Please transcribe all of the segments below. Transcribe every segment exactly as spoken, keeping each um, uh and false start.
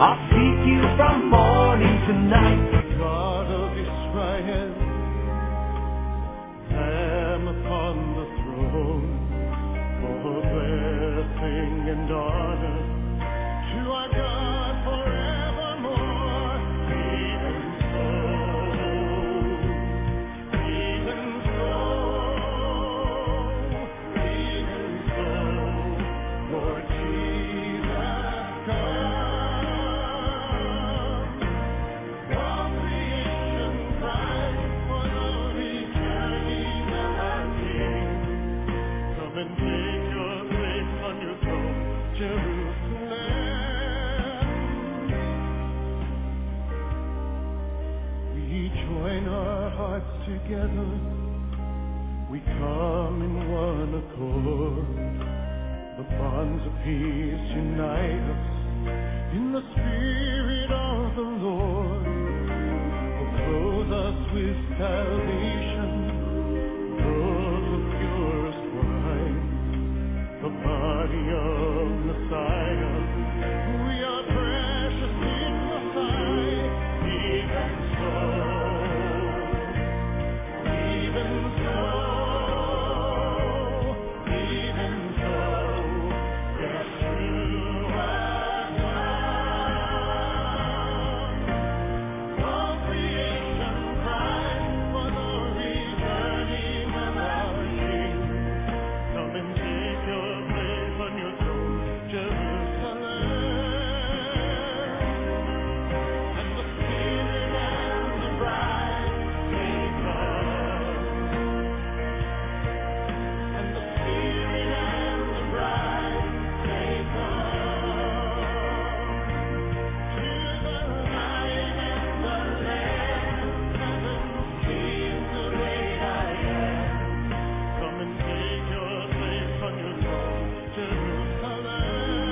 I'll seek you from morning to night. God of Israel, Lamb upon the throne, for blessing and honor to our God forevermore. Even so, even so, even so, Lord Jesus, come. All creation cries for the returning of our King. Come and take your place on your throne, Jerusalem. We join our hearts together. We come in one accord. The bonds of peace unite us in the Spirit of the Lord. Will clothe us with salvation, robes of purest white, the body of Messiah. We are precious in the sight. Even so, even so, even so, Yeshua come. All creation cries for the returning of our King. Come and take your place on your throne, Jerusalem. And the Spirit and the bride may come. And the Spirit and the bride may come. To the Lion and the Lamb, heaven sings the great I am. Come and take your place on your throne, Jerusalem.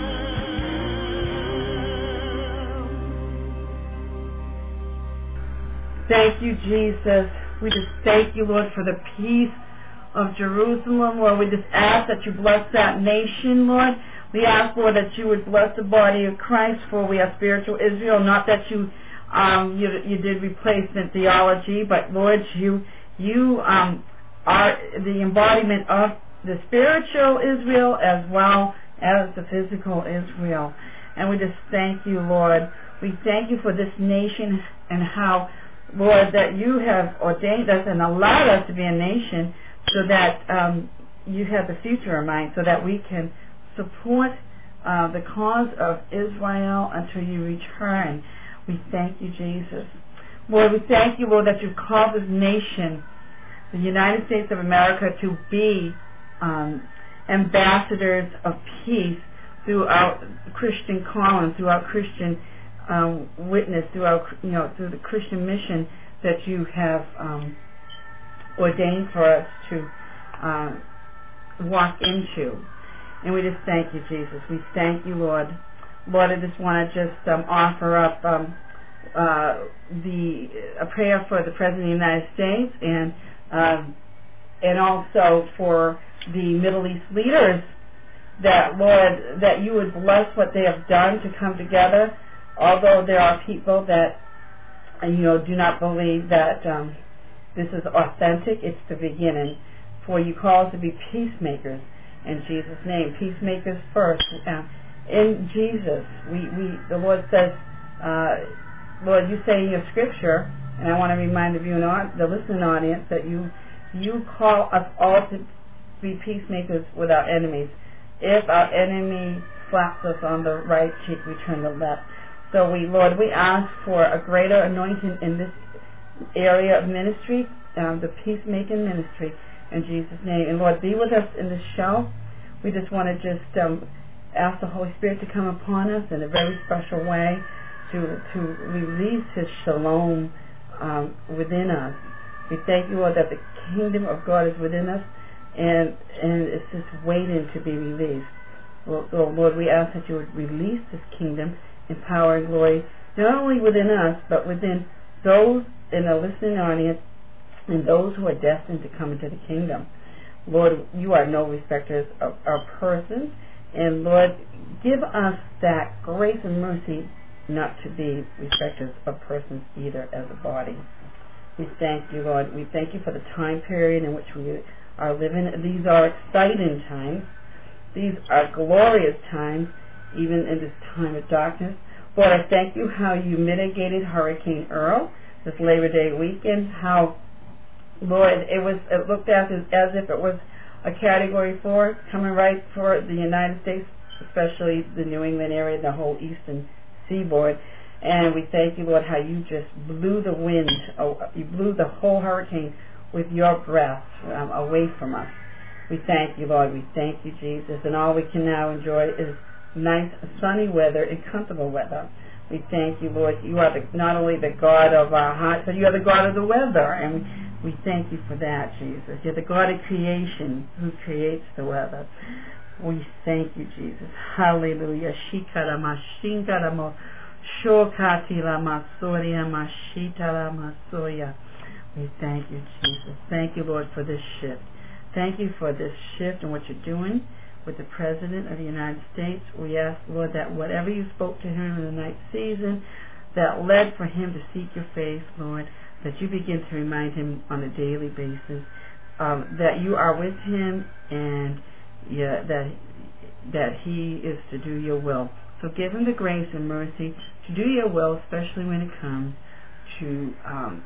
Thank you, Jesus. We just thank you, Lord, for the peace of Jerusalem. Lord, we just ask that you bless that nation, Lord. We ask, Lord, that you would bless the body of Christ, for we are spiritual Israel. Not that you um, you, you did replacement theology, but, Lord, you you um, are the embodiment of the spiritual Israel as well as the physical Israel. And we just thank you, Lord. We thank you for this nation and how, Lord, that you have ordained us and allowed us to be a nation so that um, you have the future in mind, so that we can support uh, the cause of Israel until you return. We thank you, Jesus. Lord, we thank you, Lord, that you've called this nation, the United States of America, to be um, ambassadors of peace through our Christian calling, through our Christian um, witness, through our, you know, through the Christian mission that you have um, ordained for us to uh, walk into. And we just thank you, Jesus. We thank you, Lord. Lord, I just want to just um, offer up um, uh, the a prayer for the President of the United States, and um, and also for the Middle East leaders, that, Lord, that you would bless what they have done to come together, although there are people that, you know, do not believe that um, this is authentic. It's the beginning. For you call us to be peacemakers in Jesus' name. Peacemakers first. Uh, in Jesus, we, we the Lord says, uh, Lord, you say in your scripture, and I want to remind of you and the listening audience that you you call us all to be peacemakers with our enemies. If our enemy slaps us on the right cheek, we turn the left. So we, Lord, we ask for a greater anointing in this area of ministry, um, the peacemaking ministry, in Jesus' name. And Lord, be with us in this show. We just want to just um, ask the Holy Spirit to come upon us in a very special way to to release His shalom um, within us. We thank you, Lord, that the kingdom of God is within us, and and it's just waiting to be released. Well, so Lord, we ask that you would release this kingdom in power and glory, not only within us, but within those in the listening audience and those who are destined to come into the kingdom. Lord, you are no respecters of our persons, and Lord, give us that grace and mercy not to be respecters of persons either as a body. We thank you, Lord. We thank you for the time period in which we are living. These are exciting times. These are glorious times, even in this time of darkness. Lord, I thank you how you mitigated Hurricane Earl this Labor Day weekend, how, Lord, it was it looked at as, as if it was a Category four coming right for the United States, especially the New England area, the whole eastern seaboard. And we thank you, Lord, how you just blew the wind, oh, you blew the whole hurricane with your breath um, away from us. We thank you, Lord. We thank you, Jesus. And all we can now enjoy is nice, sunny weather and comfortable weather. We thank you, Lord. You are the, not only the God of our hearts, but you are the God of the weather. And we, we thank you for that, Jesus. You're the God of creation who creates the weather. We thank you, Jesus. Hallelujah. Shikaramashinkaramo. Shokati la masoria mashita la masoya. We thank you, Jesus. Thank you, Lord, for this shift. Thank you for this shift and what you're doing with the President of the United States. We ask, Lord, that whatever you spoke to him in the night season that led for him to seek your face, Lord, that you begin to remind him on a daily basis um, that you are with him and yeah, that that he is to do your will. So give him the grace and mercy to do your will, especially when it comes to um,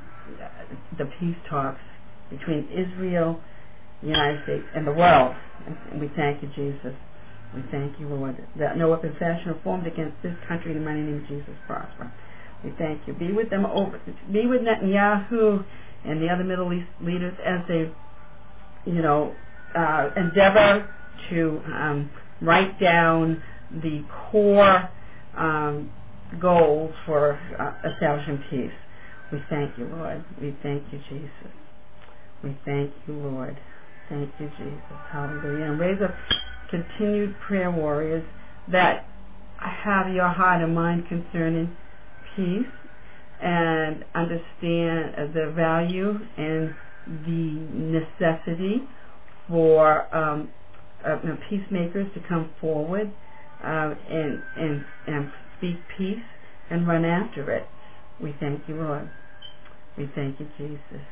the peace talks between Israel, the United States, and the world. And we thank you, Jesus. We thank you, Lord, that no weapon fashioned or formed against this country in the mighty name of Jesus prosper. We thank you. Be with them over. Be with Netanyahu and the other Middle East leaders as they, you know, uh, endeavor to um, write down the core um, goals for uh, establishing peace. We thank you, Lord. We thank you, Jesus. We thank you, Lord. Thank you, Jesus. Hallelujah. And raise up continued prayer warriors that have your heart and mind concerning peace and understand the value and the necessity for um, uh, peacemakers to come forward uh, and, and, and speak peace and run after it. We thank you, Lord. We thank you, Jesus.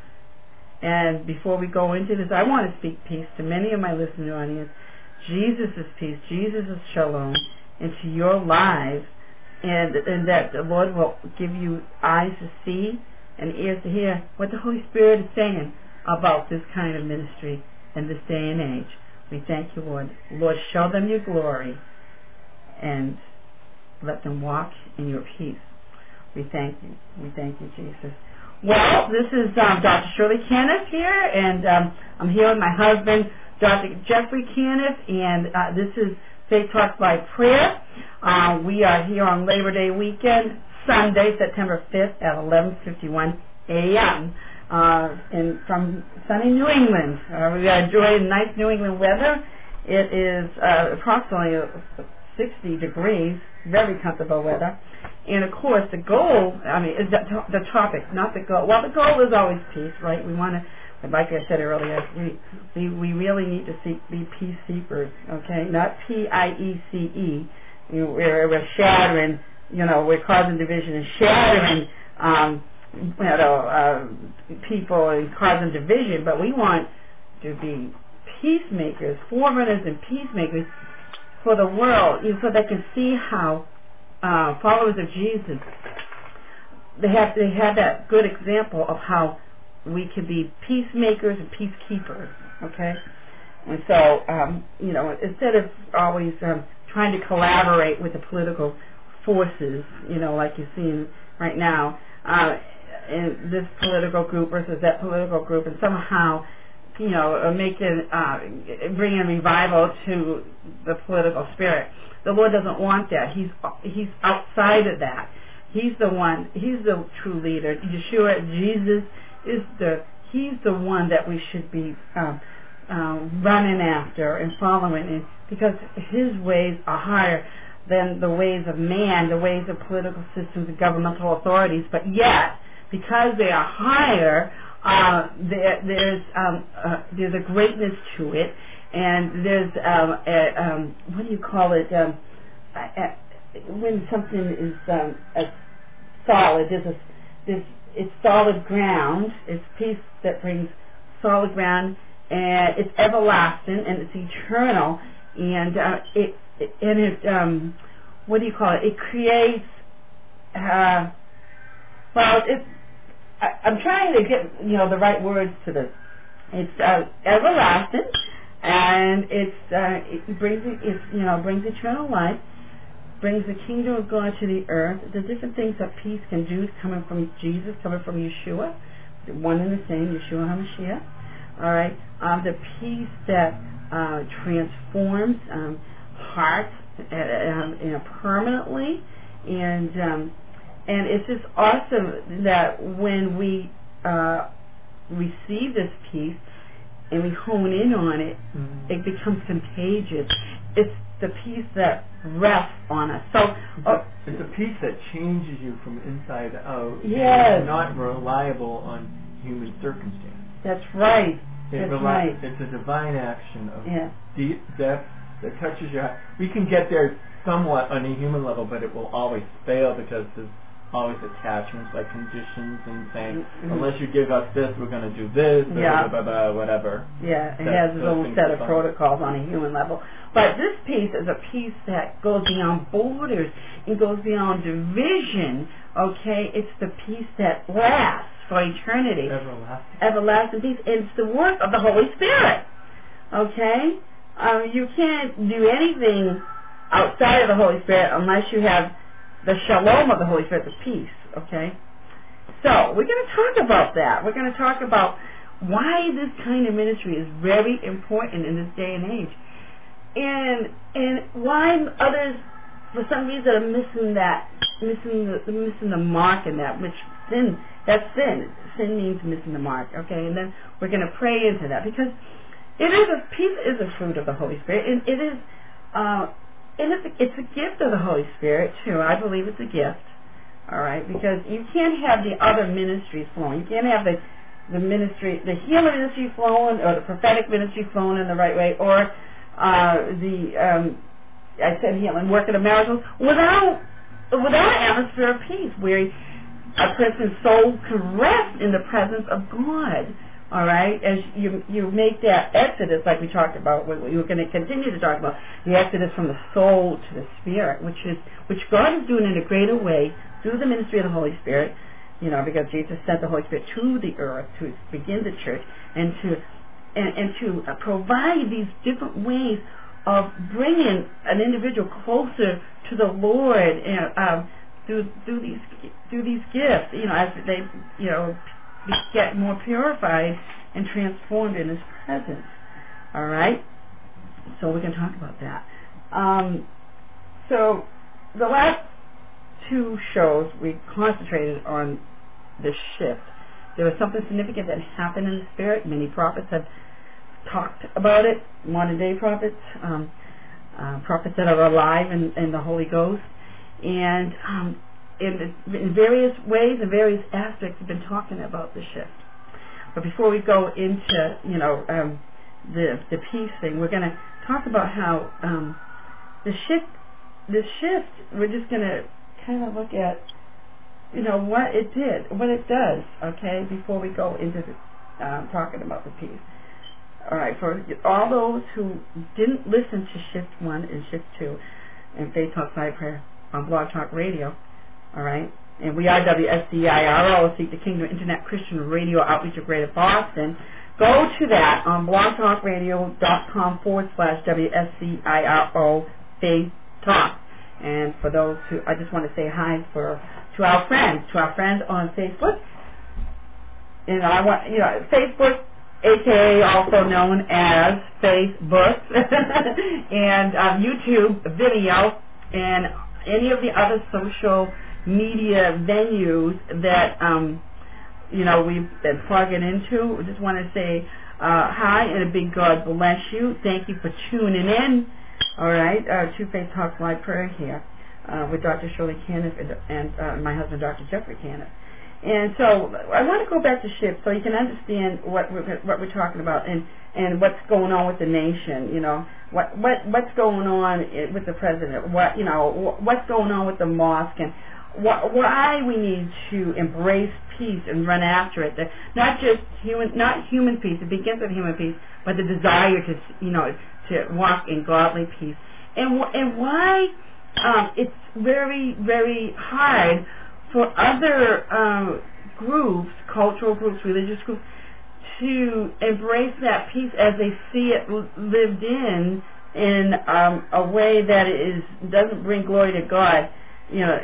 And before we go into this, I want to speak peace to many of my listening audience. Jesus' peace, Jesus' shalom into your lives, and, and that the Lord will give you eyes to see and ears to hear what the Holy Spirit is saying about this kind of ministry in this day and age. We thank you, Lord. Lord, show them your glory and let them walk in your peace. We thank you. We thank you, Jesus. Well, this is um, Doctor Shirley Caniff here, and um, I'm here with my husband, Doctor Jeffrey Caniff, and uh, this is Faith Talks by Prayer. Uh, we are here on Labor Day weekend, Sunday, September fifth at eleven fifty-one a.m. Uh, in, from sunny New England. Uh, we are enjoying nice New England weather. It is uh, approximately sixty degrees, very comfortable weather. And of course, the goal, I mean, is the, the topic, not the goal. Well, the goal is always peace, right? We want to, like I said earlier, we, we we really need to seek, be peace seekers, okay? Not P I E C E. You, we're, we're shattering, you know, we're causing division and shattering, um, you know, uh, people and causing division, but we want to be peacemakers, forerunners and peacemakers for the world, you know, so they can see how Uh, followers of Jesus, they have they have that good example of how we can be peacemakers and peacekeepers, okay? And so, um, you know, instead of always um, trying to collaborate with the political forces, you know, like you're seeing right now, uh, in this political group versus that political group, and somehow, you know, making uh, bringing revival to the political spirit. The Lord doesn't want that. He's He's outside of that. He's the one. He's the true leader. Yeshua, Jesus, is the. He's the one that we should be um, um, running after and following, in, because His ways are higher than the ways of man, the ways of political systems and governmental authorities. But yet, because they are higher, uh, there, there's um, uh, there's a greatness to it. And there's um, a, um, what do you call it? Um, a, when something is um, a solid, there's a, there's, it's solid ground, it's peace that brings solid ground, and it's everlasting, and it's eternal, and uh, it, it, and it, um, what do you call it, it creates, uh, well, it, I, I'm trying to get, you know, the right words to this. It's uh, everlasting, and it's uh, it brings it's you know brings eternal life, brings the kingdom of God to the earth. The different things that peace can do coming from Jesus, coming from Yeshua, one and the same, Yeshua HaMashiach. All right, um, the peace that uh, transforms um, hearts uh, um, you know, permanently, and um, and it's just awesome that when we uh, receive this peace and we hone in on it, mm-hmm. it becomes contagious. It's the peace that rests on us. So it's, uh, a, it's a peace that changes you from inside out. Yes. It's not reliable on human circumstance. That's right. It That's reli- right. It's a divine action of yeah. deep depth that touches your heart. We can get there somewhat on a human level, but it will always fail because there's always attachments like conditions and saying, mm-hmm. unless you give us this, we're going to do this, yeah. blah, blah, blah, blah, whatever. Yeah, it that, has its own set of fun. protocols on a human level. But this peace is a peace that goes beyond borders. It goes beyond division, okay? It's the peace that lasts for eternity. Everlasting. Everlasting peace. It's the work of the Holy Spirit, okay? Um, you can't do anything outside of the Holy Spirit unless you have the shalom of the Holy Spirit, the peace, okay? So, we're going to talk about that. We're going to talk about why this kind of ministry is very important in this day and age. And and why others, for some reason, are missing that, missing the, missing the mark in that, which sin, that's sin. Sin means missing the mark, okay? And then we're going to pray into that, because it is a, peace is a fruit of the Holy Spirit, and it is, uh, And it's a, it's a gift of the Holy Spirit, too. I believe it's a gift, all right, because you can't have the other ministries flowing. You can't have the, the ministry, the healing ministry flowing, or the prophetic ministry flowing in the right way, or uh, the, um, I said healing, working of miracles, without, without an atmosphere of peace, where a person's soul can rest in the presence of God. All right, as you you make that exodus, like we talked about, we're going to continue to talk about the exodus from the soul to the spirit, which is which God is doing in a greater way through the ministry of the Holy Spirit. You know, because Jesus sent the Holy Spirit to the earth to begin the church and to and, and to uh, provide these different ways of bringing an individual closer to the Lord, and um, through through these through these gifts. You know, as they you know. get more purified and transformed in His presence. All right? So we're going to talk about that. Um, so the last two shows, we concentrated on the shift. There was something significant that happened in the Spirit. Many prophets have talked about it, modern-day prophets, um, uh, prophets that are alive in, in the Holy Ghost. And um, In, in various ways and various aspects have been talking about the shift. But before we go into, you know, um, the the peace thing, we're going to talk about how um, the shift, the shift, we're just going to kind of look at, you know, what it did, what it does, okay, before we go into the, um, talking about the peace. All right, for all those who didn't listen to Shift one and Shift two and Faith Talk Live Prayer on Blog Talk Radio, all right, and we are W S C I R O, Seek the Kingdom Internet Christian Radio Outreach of Greater Boston. Go to that on blogtalkradio.com forward slash W S C I R O Faith Talk. And for those who, I just want to say hi for to our friends, to our friends on Facebook. And I want, you know, Facebook, A K A also known as Facebook, and um, YouTube, Vimeo, and any of the other social media venues that um, you know we've been plugging into. We just want to say uh, hi and a big God bless you. Thank you for tuning in. All right, uh, to Faith Talk Live Prayer here uh, with Doctor Shirley Caniff and, and uh, my husband, Doctor Jeffrey Caniff. And so I want to go back to SHIP so you can understand what we're, what we're talking about and, and what's going on with the nation. You know, what what what's going on with the president? What you know, what's going on with the mosque, and wh- why we need to embrace peace and run after it. The, not just human, not human peace. It begins with human peace, but the desire to you know to walk in godly peace. And wh- and why um, it's very very hard for other um, groups, cultural groups, religious groups, to embrace that peace as they see it l- lived in in um, a way that is doesn't bring glory to God, you know,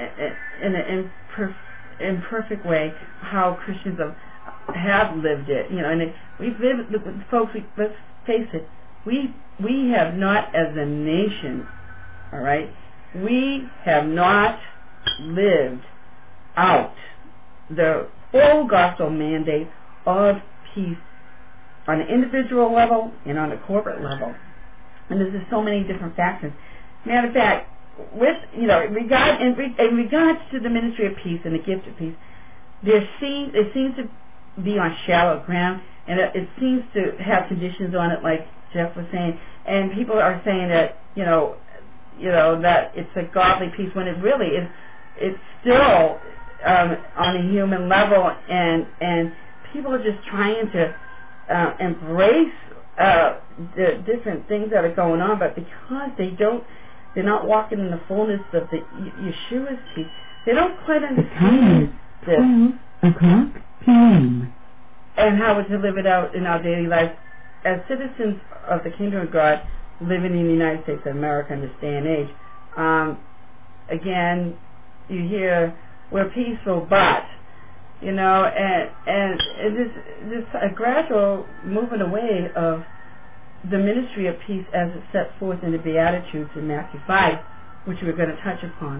in an imperf- imperfect way. How Christians have, have lived it, you know, and it, we've lived, folks. We, let's face it, we we have not, as a nation, all right, we have not lived out the full gospel mandate of peace on an individual level and on a corporate level. And there's just so many different factors. Matter of fact, with you know, regard in, in regards to the ministry of peace and the gift of peace, there seems it seems to be on shallow ground, and it, it seems to have conditions on it, like Jeff was saying. And people are saying that you know, you know that it's a godly peace when it really is. It's still Um, on a human level, and and people are just trying to uh, embrace uh, the different things that are going on, but because they don't, they're not walking in the fullness of the Yeshua's peace. They don't quite understand this o'clock p m and how to live it out in our daily life as citizens of the Kingdom of God, living in the United States of America in this day and age. Um, again, you hear, we're peaceful, but, you know, and and, and this this a gradual moving away of the ministry of peace as it's set forth in the Beatitudes in Matthew five, which we're going to touch upon.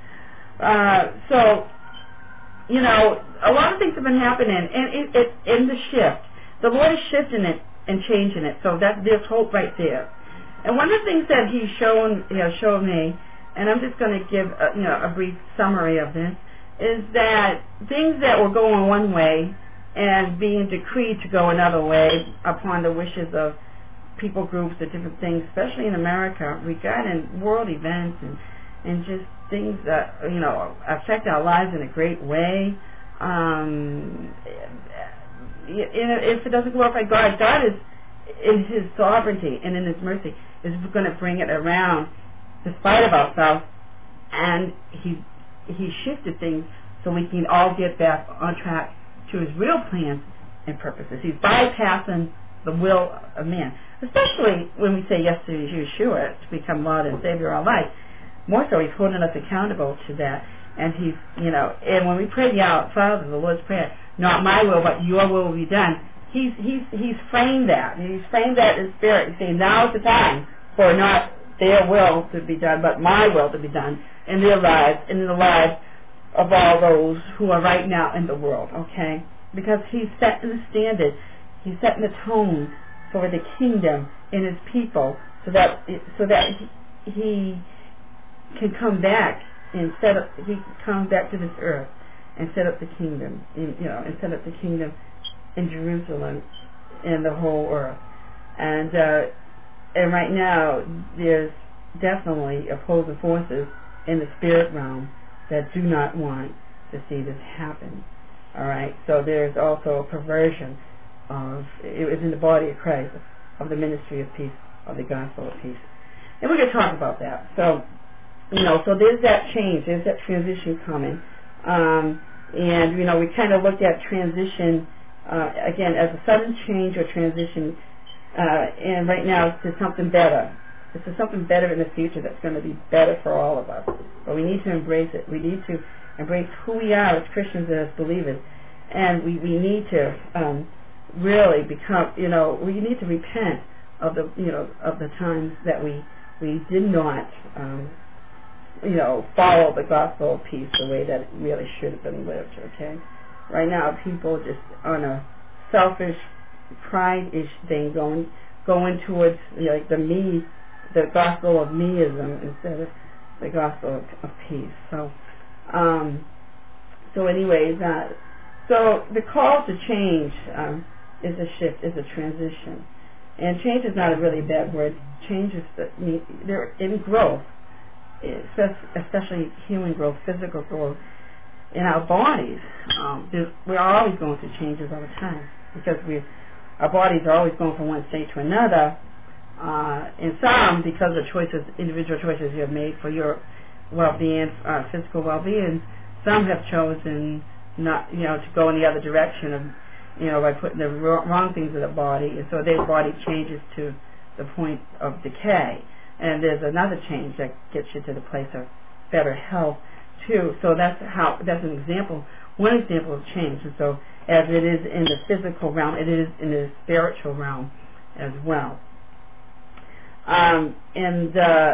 Uh, so, you know, a lot of things have been happening, and it, it, in the shift, the Lord is shifting it and changing it. So that there's hope right there. And one of the things that He's shown, you know, showed me, and I'm just going to give, a, you know, a brief summary of this, is that things that were going one way and being decreed to go another way upon the wishes of people groups or different things, especially in America, regarding world events and, and just things that, you know, affect our lives in a great way. Um, you know, if it doesn't glorify God, God is, in His sovereignty and in His mercy, is going to bring it around despite of ourselves, and He He shifted things so we can all get back on track to His real plans and purposes. He's bypassing the will of man, especially when we say yes to Yeshua to become Lord and Savior of our life. More so, He's holding us accountable to that. And He's, you know, and when we pray the Our Father, the Lord's Prayer, not my will, but your will will be done, He's He's He's framed that. He's framed that in spirit. He's saying, now's the time for not their will to be done, but my will to be done in their lives, and in the lives of all those who are right now in the world, okay? Because He's setting the standard, He's setting the tone for the kingdom in His people, so that so that He, he can come back and set up. He can come back to this earth and set up the kingdom, in, you know, and set up the kingdom in Jerusalem and the whole earth. And uh, and right now, there's definitely opposing forces in the spirit realm that do not want to see this happen. All right. So there's also a perversion of it was in the body of Christ of the ministry of peace, of the gospel of peace, and we're going to talk about that. So you know, so there's that change, there's that transition coming, um, and you know, we kind of looked at transition uh, again as a sudden change or transition, uh, and right now it's to something better. It's to something better in the future that's going to be better for all of us. But we need to embrace it. We need to embrace who we are as Christians and as believers, and we, we need to um, really become, you know, we need to repent of the, you know, of the times that we we did not, um, you know, follow the gospel of peace the way that it really should have been lived. Okay, right now people just on a selfish, pride-ish thing going going towards, you know, like the me, the gospel of meism instead of the gospel of, of peace. So, um, so anyways, uh, so the call to change um, is a shift, is a transition. And change is not a really bad word. Change is the, they're in growth, especially human growth, physical growth in our bodies. Um, we're always going through changes all the time because we, our bodies are always going from one state to another. Uh, and some, because of choices, individual choices you have made for your well-being, uh, physical well-being, some have chosen not, you know, to go in the other direction of, you know, by putting the wrong things in the body, and so their body changes to the point of decay. And there's another change that gets you to the place of better health too. So that's how that's an example, one example of change. And so, as it is in the physical realm, it is in the spiritual realm as well. Um, and uh,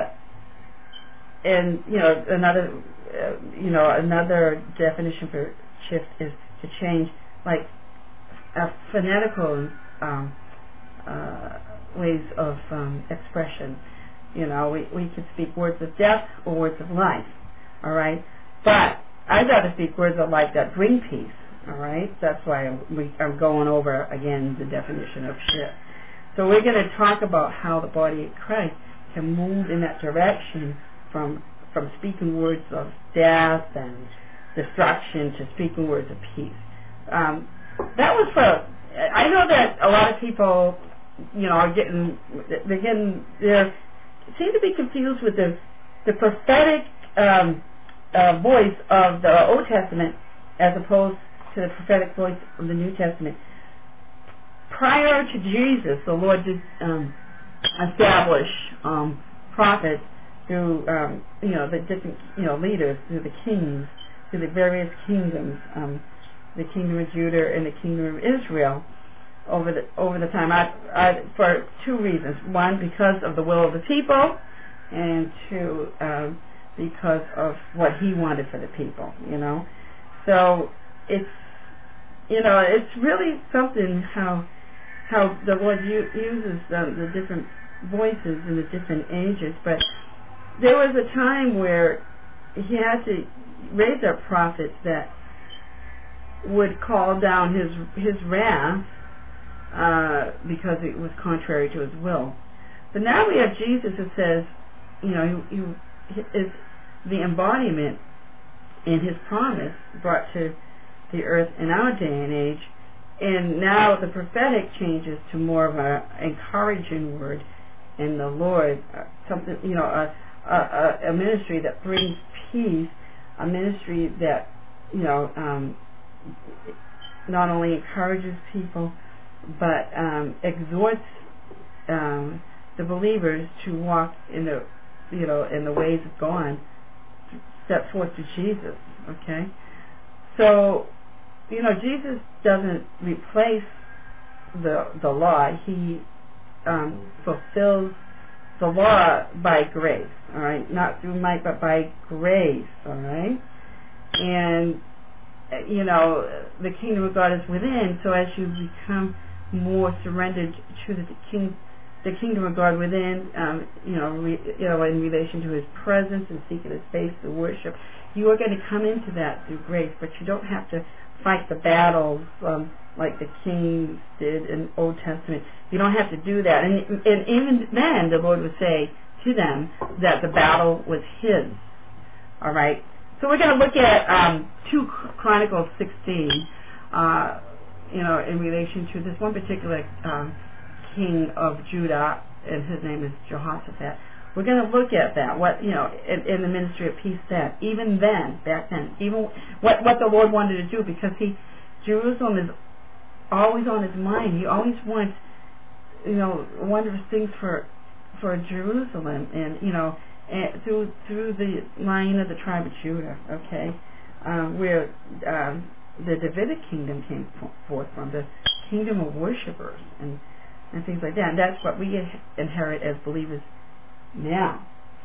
and you know another uh, you know another definition for shift is to change, like uh, phonetical um, uh, ways of um, expression. You know, we we could speak words of death or words of life. All right, but I'd rather speak words of life that bring peace. All right, that's why I'm, we, I'm going over again the definition of shift. So we're going to talk about how the body of Christ can move in that direction from from speaking words of death and destruction to speaking words of peace. Um, that was for. I know that a lot of people, you know, are getting they're getting they seem to be confused with the the prophetic um, uh, voice of the Old Testament as opposed to the prophetic voice of the New Testament. Prior to Jesus, the Lord did um, establish um, prophets through, um, you know, the different, you know, leaders, through the kings, through the various kingdoms, um, the kingdom of Judah and the kingdom of Israel, over the over the time. I, I, for two reasons: one, because of the will of the people, and two, um, because of what He wanted for the people. You know, so it's, you know, it's really something how. how the Lord u- uses um, the different voices in the different ages. But there was a time where He had to raise up prophets that would call down His His wrath uh, because it was contrary to His will. But now we have Jesus who says, you know, He, he is the embodiment in His promise brought to the earth in our day and age. And now the prophetic changes to more of an encouraging word in the Lord, uh, something, you know, a, a, a ministry that brings peace, a ministry that, you know, um, not only encourages people, but um, exhorts um, the believers to walk in the, you know, in the ways of God, step forth to Jesus. Okay, so. You know, Jesus doesn't replace the the law. He um, fulfills the law by grace, all right? Not through might, but by grace, all right? And, you know, the kingdom of God is within, so as you become more surrendered to the king, the kingdom of God within, um, you know, re, you know, in relation to His presence and seeking His face, the worship, you are going to come into that through grace, but you don't have to fight the battles um, like the kings did in Old Testament. You don't have to do that. And, and even then, the Lord would say to them that the battle was His. All right? So we're going to look at um, two Chronicles sixteen, uh, you know, in relation to this one particular um, king of Judah, and his name is Jehoshaphat. We're going to look at that, what, you know, in, in the ministry of peace then, even then, back then, even what what the Lord wanted to do, because He, Jerusalem is always on His mind. He always wants, you know, wondrous things for for Jerusalem, and you know, and through through the line of the tribe of Judah, okay, um, where um, the Davidic kingdom came forth from, the kingdom of worshipers, and and things like that. And that's what we inherit as believers now.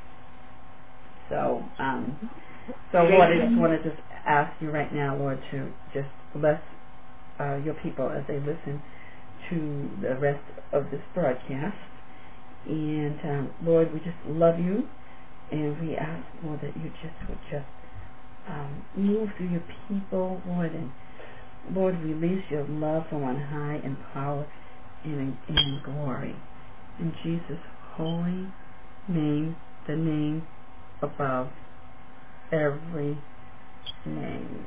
So, um, so Lord, I just want to just ask You right now, Lord, to just bless uh, Your people as they listen to the rest of this broadcast. And um, Lord, we just love You, and we ask, Lord, that You just would just um, move through your people, Lord, and Lord, release your love from on high in power and in, and in glory. In Jesus' holy name, the name above every name.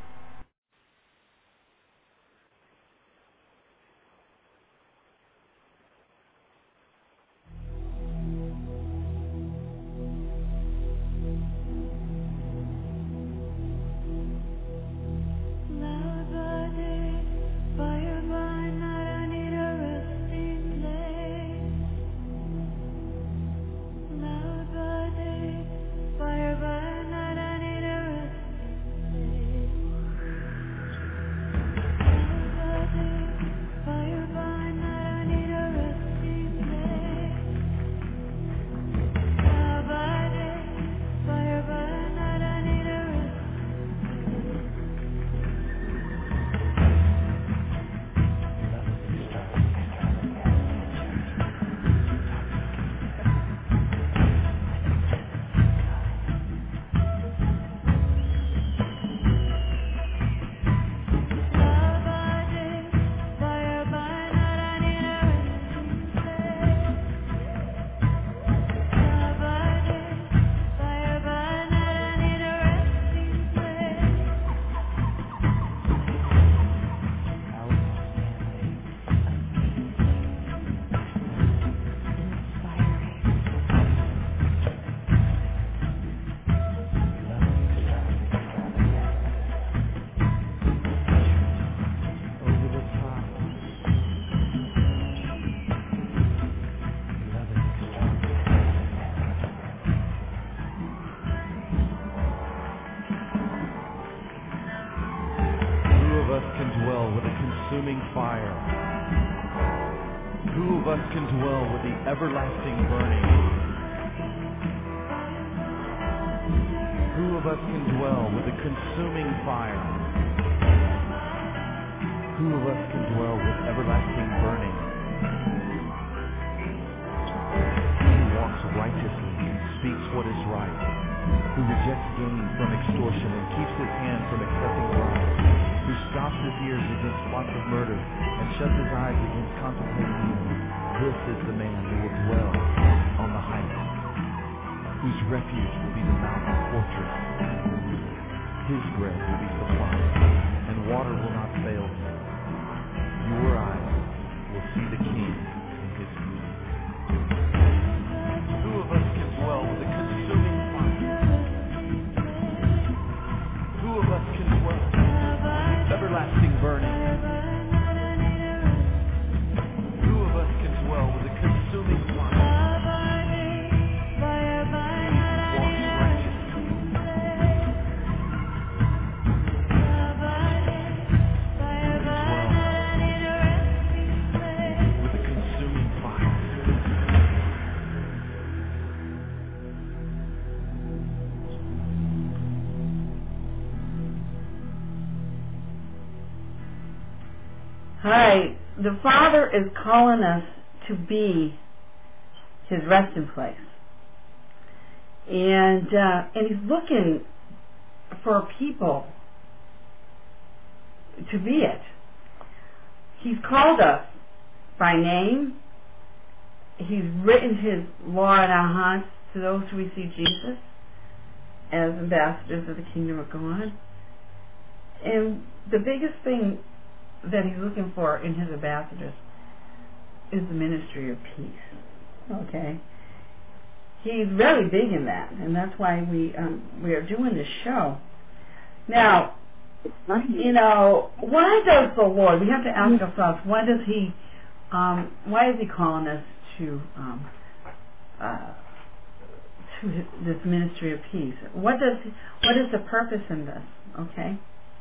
Everlasting burning. Who of us can dwell with a consuming fire? Who of us can dwell with everlasting burning? He who walks righteously and speaks what is right, who rejects gain from extortion and keeps his hand from accepting bribes, who stops his ears against plots of murder and shuts his eyes against contemplating evil. This is the man who will dwell on the heights, whose refuge will be the mountain fortress. His bread will be supplied, and water will not fail him. Your eyes will see the King in his beauty. Who of us can dwell with a consuming fire? Who of us can dwell with everlasting burning? Well, with a consuming fire. He walks righteously. Dwell with a consuming fire. Hi, the Father is calling us to be his resting place, and uh, and he's looking for people to be it. He's called us by name. He's written his law in our hearts to those who receive Jesus as ambassadors of the kingdom of God. And the biggest thing that he's looking for in his ambassadors is the ministry of peace. Okay? He's really big in that, and that's why we um, we are doing this show. Now, you know, why does the Lord, we have to ask ourselves, why does he, um, why is he calling us to um, uh, to his, this ministry of peace? What does, what is the purpose in this? Okay?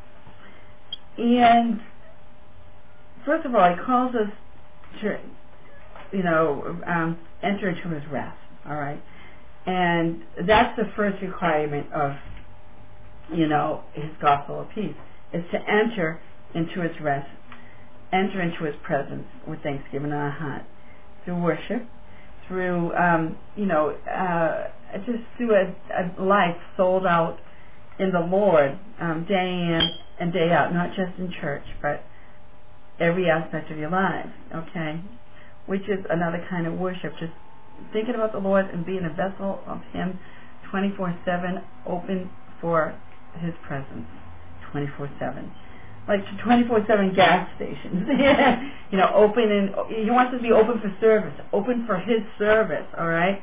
And first of all, he calls us to, you know, um, enter into his rest. All right, and that's the first requirement of, you know, his gospel of peace, is to enter into his rest, enter into his presence with thanksgiving in our heart, through worship, through, um, you know, uh, just through a, a life sold out in the Lord um, day in and day out, not just in church, but every aspect of your lives, okay? Which is another kind of worship, just thinking about the Lord and being a vessel of Him twenty-four seven, open for His presence twenty-four seven. Like twenty-four seven gas stations, you know, open, and He wants us to be open for service, open for His service, all right?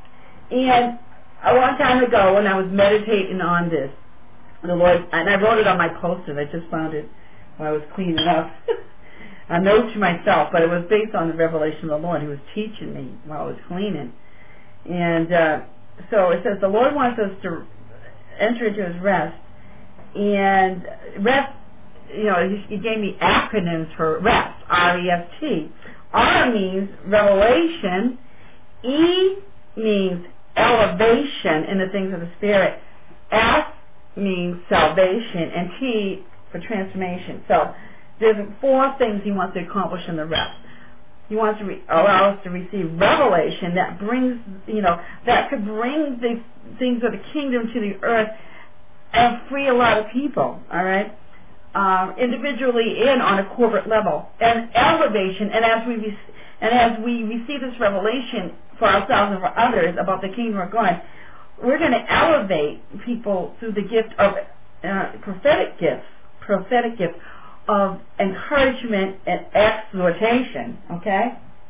And a long time ago when I was meditating on this, the Lord, and I wrote it on my post-it, I just found it while I was cleaning up, a note to myself, but it was based on the revelation of the Lord. He was teaching me while I was cleaning. And uh, so it says the Lord wants us to enter into His rest, and rest, you know, He gave me acronyms for rest, R E S T. R means revelation, E means elevation in the things of the Spirit, S means salvation, and T for transformation. So there's four things He wants to accomplish in the rest. He wants to re- allow us to receive revelation that brings, you know, that could bring the things of the kingdom to the earth and free a lot of people, all right, um, individually and on a corporate level. And elevation, and as we re- and as we receive this revelation for ourselves and for others about the kingdom of God, we're going to elevate people through the gift of uh, prophetic gifts, prophetic gifts of encouragement and exhortation, okay?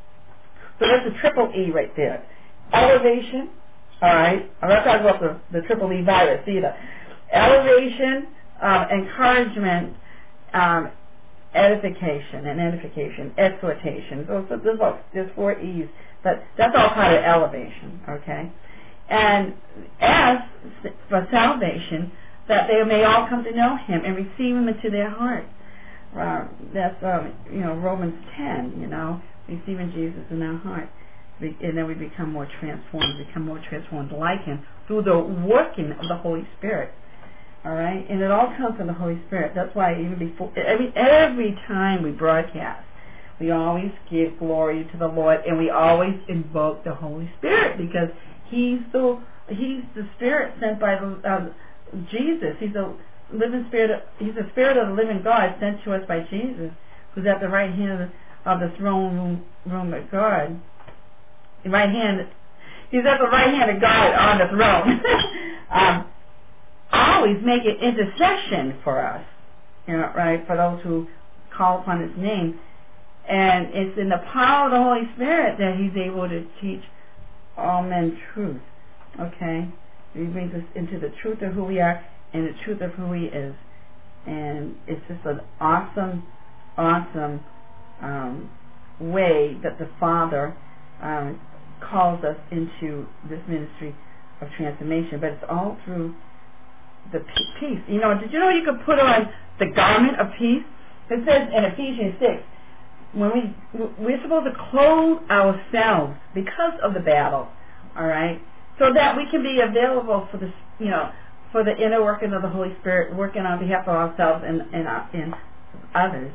So that's a triple E right there. Elevation, all right? I'm not talking about the, the triple E virus either. Elevation, um, encouragement, um, edification and edification, exhortation. So, so there's, all, there's four E's, but that's all part of elevation, okay? And S for salvation, that they may all come to know Him and receive Him into their heart. Uh, that's um, you know, Romans ten. You know, receiving Jesus in our heart, and then we become more transformed, become more transformed like Him through the working of the Holy Spirit. All right, and it all comes from the Holy Spirit. That's why even before every every time we broadcast, we always give glory to the Lord, and we always invoke the Holy Spirit because He's the He's the Spirit sent by the, uh, Jesus. He's a living Spirit. Of, he's the Spirit of the living God sent to us by Jesus, who's at the right hand of the, of the throne room, room of God. The right hand. He's at the right hand of God on the throne. um, always making intercession for us, you know, right? For those who call upon His name, and it's in the power of the Holy Spirit that He's able to teach all men truth. Okay, He brings us into the truth of who we are and the truth of who He is, and it's just an awesome, awesome um, way that the Father um, calls us into this ministry of transformation. But it's all through the peace. You know, did you know you could put on the garment of peace? It says in Ephesians six, when we we're supposed to clothe ourselves because of the battle, all right, so that we can be available for the, you know, for the inner working of the Holy Spirit, working on behalf of ourselves and and, uh, and others.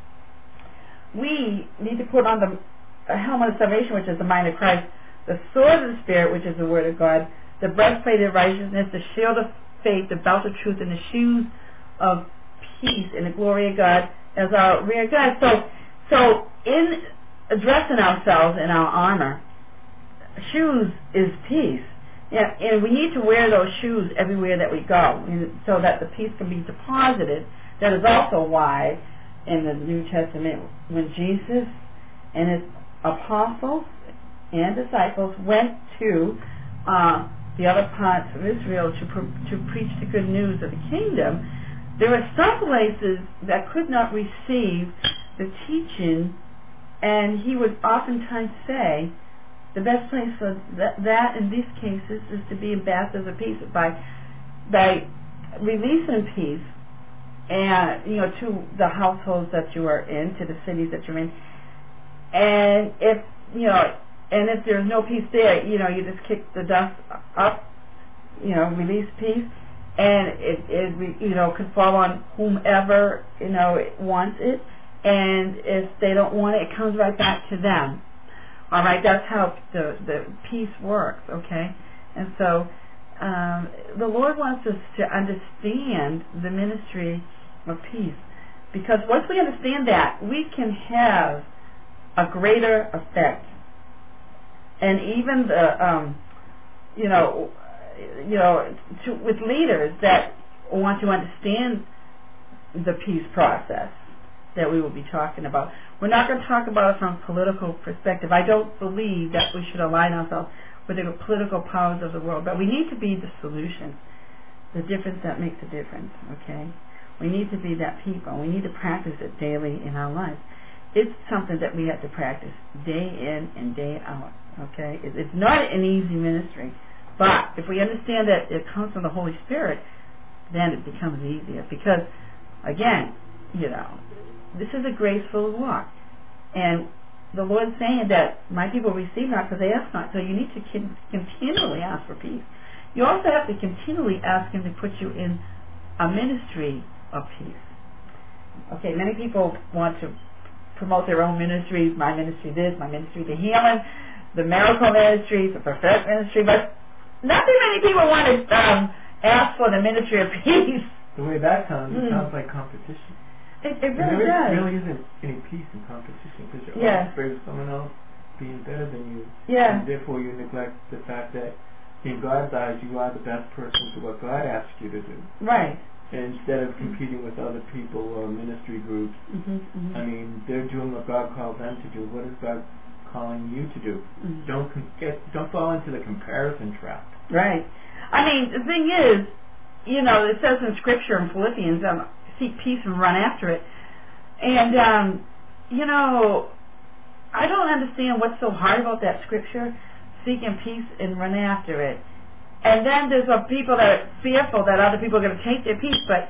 We need to put on the helmet of salvation, which is the mind of Christ, the sword of the Spirit, which is the Word of God, the breastplate of righteousness, the shield of faith, the belt of truth, and the shoes of peace in the glory of God as our rear guard. So, so in addressing ourselves in our armor, shoes is peace. Yeah, and we need to wear those shoes everywhere that we go, so that the peace can be deposited. That is also why in the New Testament, when Jesus and His apostles and disciples went to uh, the other parts of Israel to pre- to preach the good news of the kingdom, there were some places that could not receive the teaching, and He would oftentimes say, the best place for that, that in these cases is to be ambassadors of peace by by releasing peace, and you know, to the households that you are in, to the cities that you're in, and if you know, and if there's no peace there, you know, you just kick the dust up, you know, release peace, and it it you know could fall on whomever you know wants it, and if they don't want it, it comes right back to them. All right, that's how the the peace works, okay? And so um, the Lord wants us to understand the ministry of peace, because once we understand that, we can have a greater effect. And even the, um, you know, you know, to, with leaders that want to understand the peace process that we will be talking about. We're not going to talk about it from a political perspective. I don't believe that we should align ourselves with the political powers of the world, but we need to be the solution, the difference that makes a difference, okay? We need to be that people. We need to practice it daily in our lives. It's something that we have to practice day in and day out, okay? It's not an easy ministry, but if we understand that it comes from the Holy Spirit, then it becomes easier, because, again, you know, this is a graceful walk, and the Lord's saying that my people receive not because they ask not, so you need to con- continually ask for peace. You also have to continually ask Him to put you in a ministry of peace. Okay, many people want to promote their own ministries, my ministry this, my ministry the healing, the miracle ministry, the prophetic ministry, but not too many people want to um, ask for the ministry of peace. The way that sounds, Mm. it sounds like competition. It, it And really there does. really isn't any peace in competition, because you're Yeah. always afraid of someone else being better than you. Yeah. And therefore you neglect the fact that in God's eyes you are the best person to what God asked you to do. Right. And instead of competing with other people or ministry groups, Mm-hmm, mm-hmm. I mean, they're doing what God called them to do. What is God calling you to do? Mm-hmm. Don't com- get, don't fall into the comparison trap. Right. I mean, the thing is, you know, it says in Scripture in Philippians, um, seek peace and run after it. And, um, you know, I don't understand what's so hard about that Scripture, seeking peace and run after it. And then there's a people that are fearful that other people are going to take their peace, but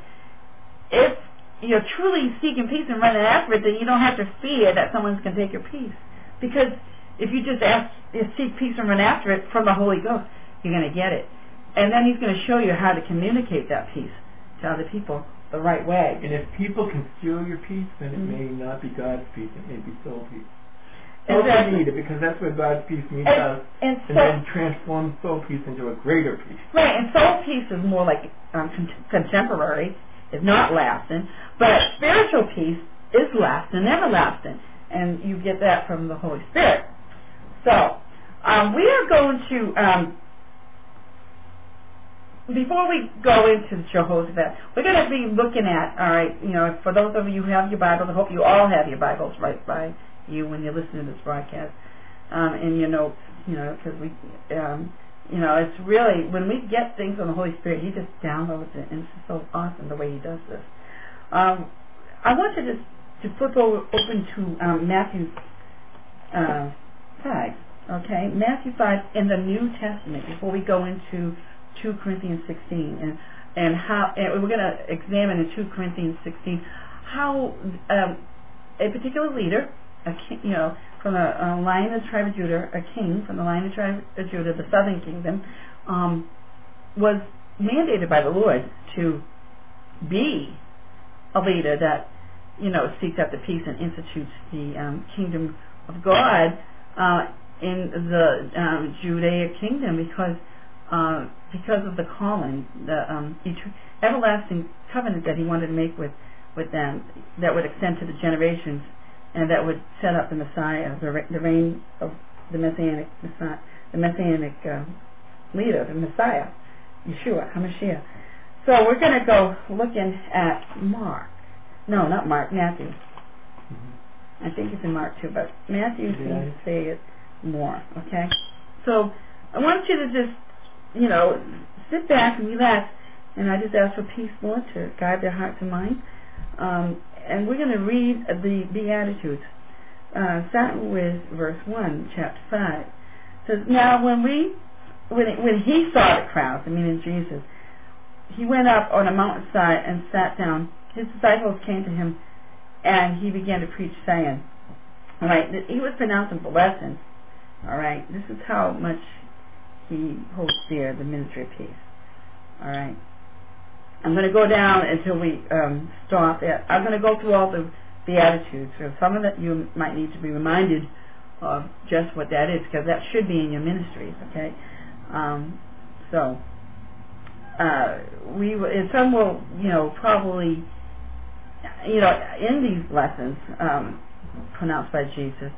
if you're truly seeking peace and running after it, then you don't have to fear that someone's going to take your peace. Because if you just ask, you seek peace and run after it from the Holy Ghost, you're going to get it. And then He's going to show you how to communicate that peace to other people the right way. And if people can steal your peace, then it Mm-hmm. may not be God's peace, it may be soul peace. And Soul that's- need it, because that's where God's peace meets And, us, and, and so, then transforms soul peace into a greater peace. right, and soul peace is more like um, con- contemporary, is not lasting, but spiritual peace is lasting, everlasting, and you get that from the Holy Spirit. So, um, we are going to, um, before we go into Jehoshaphat, we're going to be looking at, all right, you know, for those of you who have your Bibles, I hope you all have your Bibles right by you when you're listening to this broadcast, um, in your notes, you know, because we, um, you know, it's really, when we get things from the Holy Spirit, He just downloads it, and it's just so awesome the way He does this. Um, I want to just to flip over, open to um, Matthew uh, five, okay? Matthew five in the New Testament, before we go into two Corinthians sixteen, and and how and we're going to examine in two Corinthians sixteen how um, a particular leader, a king, you know, from the uh, line of the tribe of Judah, a king from the line of the tribe of Judah, the southern kingdom, um, was mandated by the Lord to be a leader that, you know, seeks after peace and institutes the um, kingdom of God uh, in the um, Judaic kingdom, because uh, because of the calling, the um, everlasting covenant that He wanted to make with, with them, that would extend to the generations, and that would set up the Messiah, the, the reign of the Messianic Messiah, the Messianic uh, leader, the Messiah, Yeshua HaMashiach. So we're going to go looking at Mark. No, not Mark, Matthew. Mm-hmm. I think it's in Mark too, but Matthew Yeah. seems to say it more, okay? So I want you to just, you know, sit back and relax, and I just ask for peace, Lord, to guide their hearts and minds. Um, and we're going to read the Beatitudes, uh, starting with verse one, chapter five. It says, now when we, when, it, when He saw the crowds, I mean in Jesus, He went up on a mountainside and sat down. His disciples came to Him, and He began to preach, saying, all right, He was pronouncing blessings. All right, this is how much He holds dear the ministry of peace. All right. I'm going to go down until we um, stop it. I'm going to go through all the Beatitudes. So some of that you might need to be reminded of just what that is, because that should be in your ministries, okay? Um, so, uh, we and some will, you know, probably, you know, in these lessons um, pronounced by Jesus,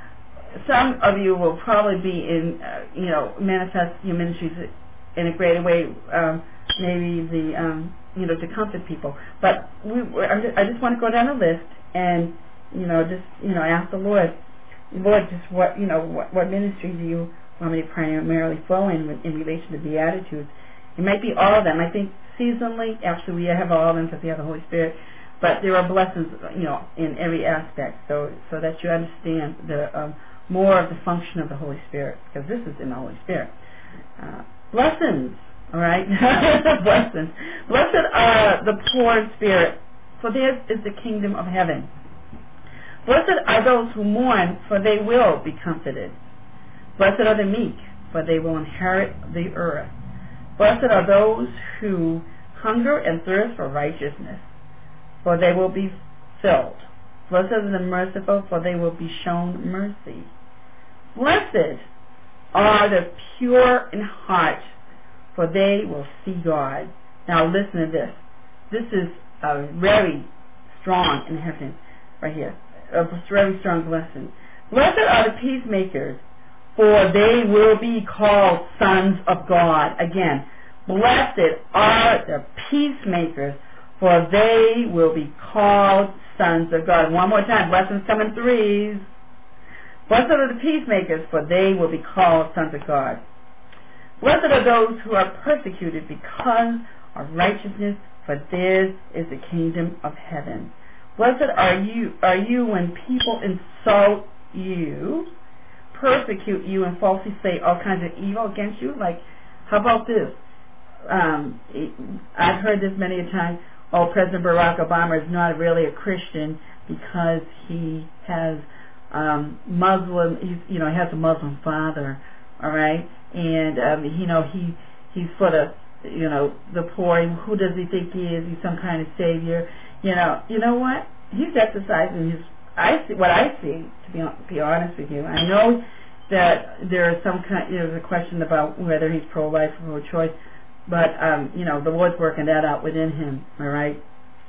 some of you will probably be in, uh, you know, manifest your ministries in a greater way, um, maybe the, um, you know, to comfort people. But we, I'm just, I just want to go down the list and, you know, just, you know, ask the Lord, Lord, just what, you know, what, what ministry do you want me to primarily flow in in relation to Beatitudes? It might be all of them. I think seasonally, actually, we have all of them because we have the Holy Spirit. But there are blessings, you know, in every aspect, so so that you understand the um, more of the function of the Holy Spirit, because this is in the Holy Spirit. Uh, blessings, all right? Blessings. Blessed are the poor in spirit, for theirs is the kingdom of heaven. Blessed are those who mourn, for they will be comforted. Blessed are the meek, for they will inherit the earth. Blessed are those who hunger and thirst for righteousness, for they will be filled. Blessed are the merciful, for they will be shown mercy. Blessed are the pure in heart, for they will see God. Now listen to this. This is a very strong inheritance right here. A very strong blessing. Blessed are the peacemakers, for they will be called sons of God. Again, blessed are the peacemakers, for they will be called sons of God. One more time. Blessings come in threes. Blessed are the peacemakers, for they will be called sons of God. Blessed are those who are persecuted because of righteousness, for theirs is the kingdom of heaven. Blessed are you are you when people insult you, persecute you, and falsely say all kinds of evil against you. Like, how about this? Um, I've heard this many a time. Oh, President Barack Obama is not really a Christian because he has um, Muslim. He's, you know, he has a Muslim father. All right, and um, you know he he's for the you know the poor. Who does he think he is? He's some kind of savior. You know, you know what? He's exercising his. I see what I see. To be be honest with you, I know that there is some kind. There's a question about whether he's pro-life or pro-choice, but um, you know the Lord's working that out within him. All right.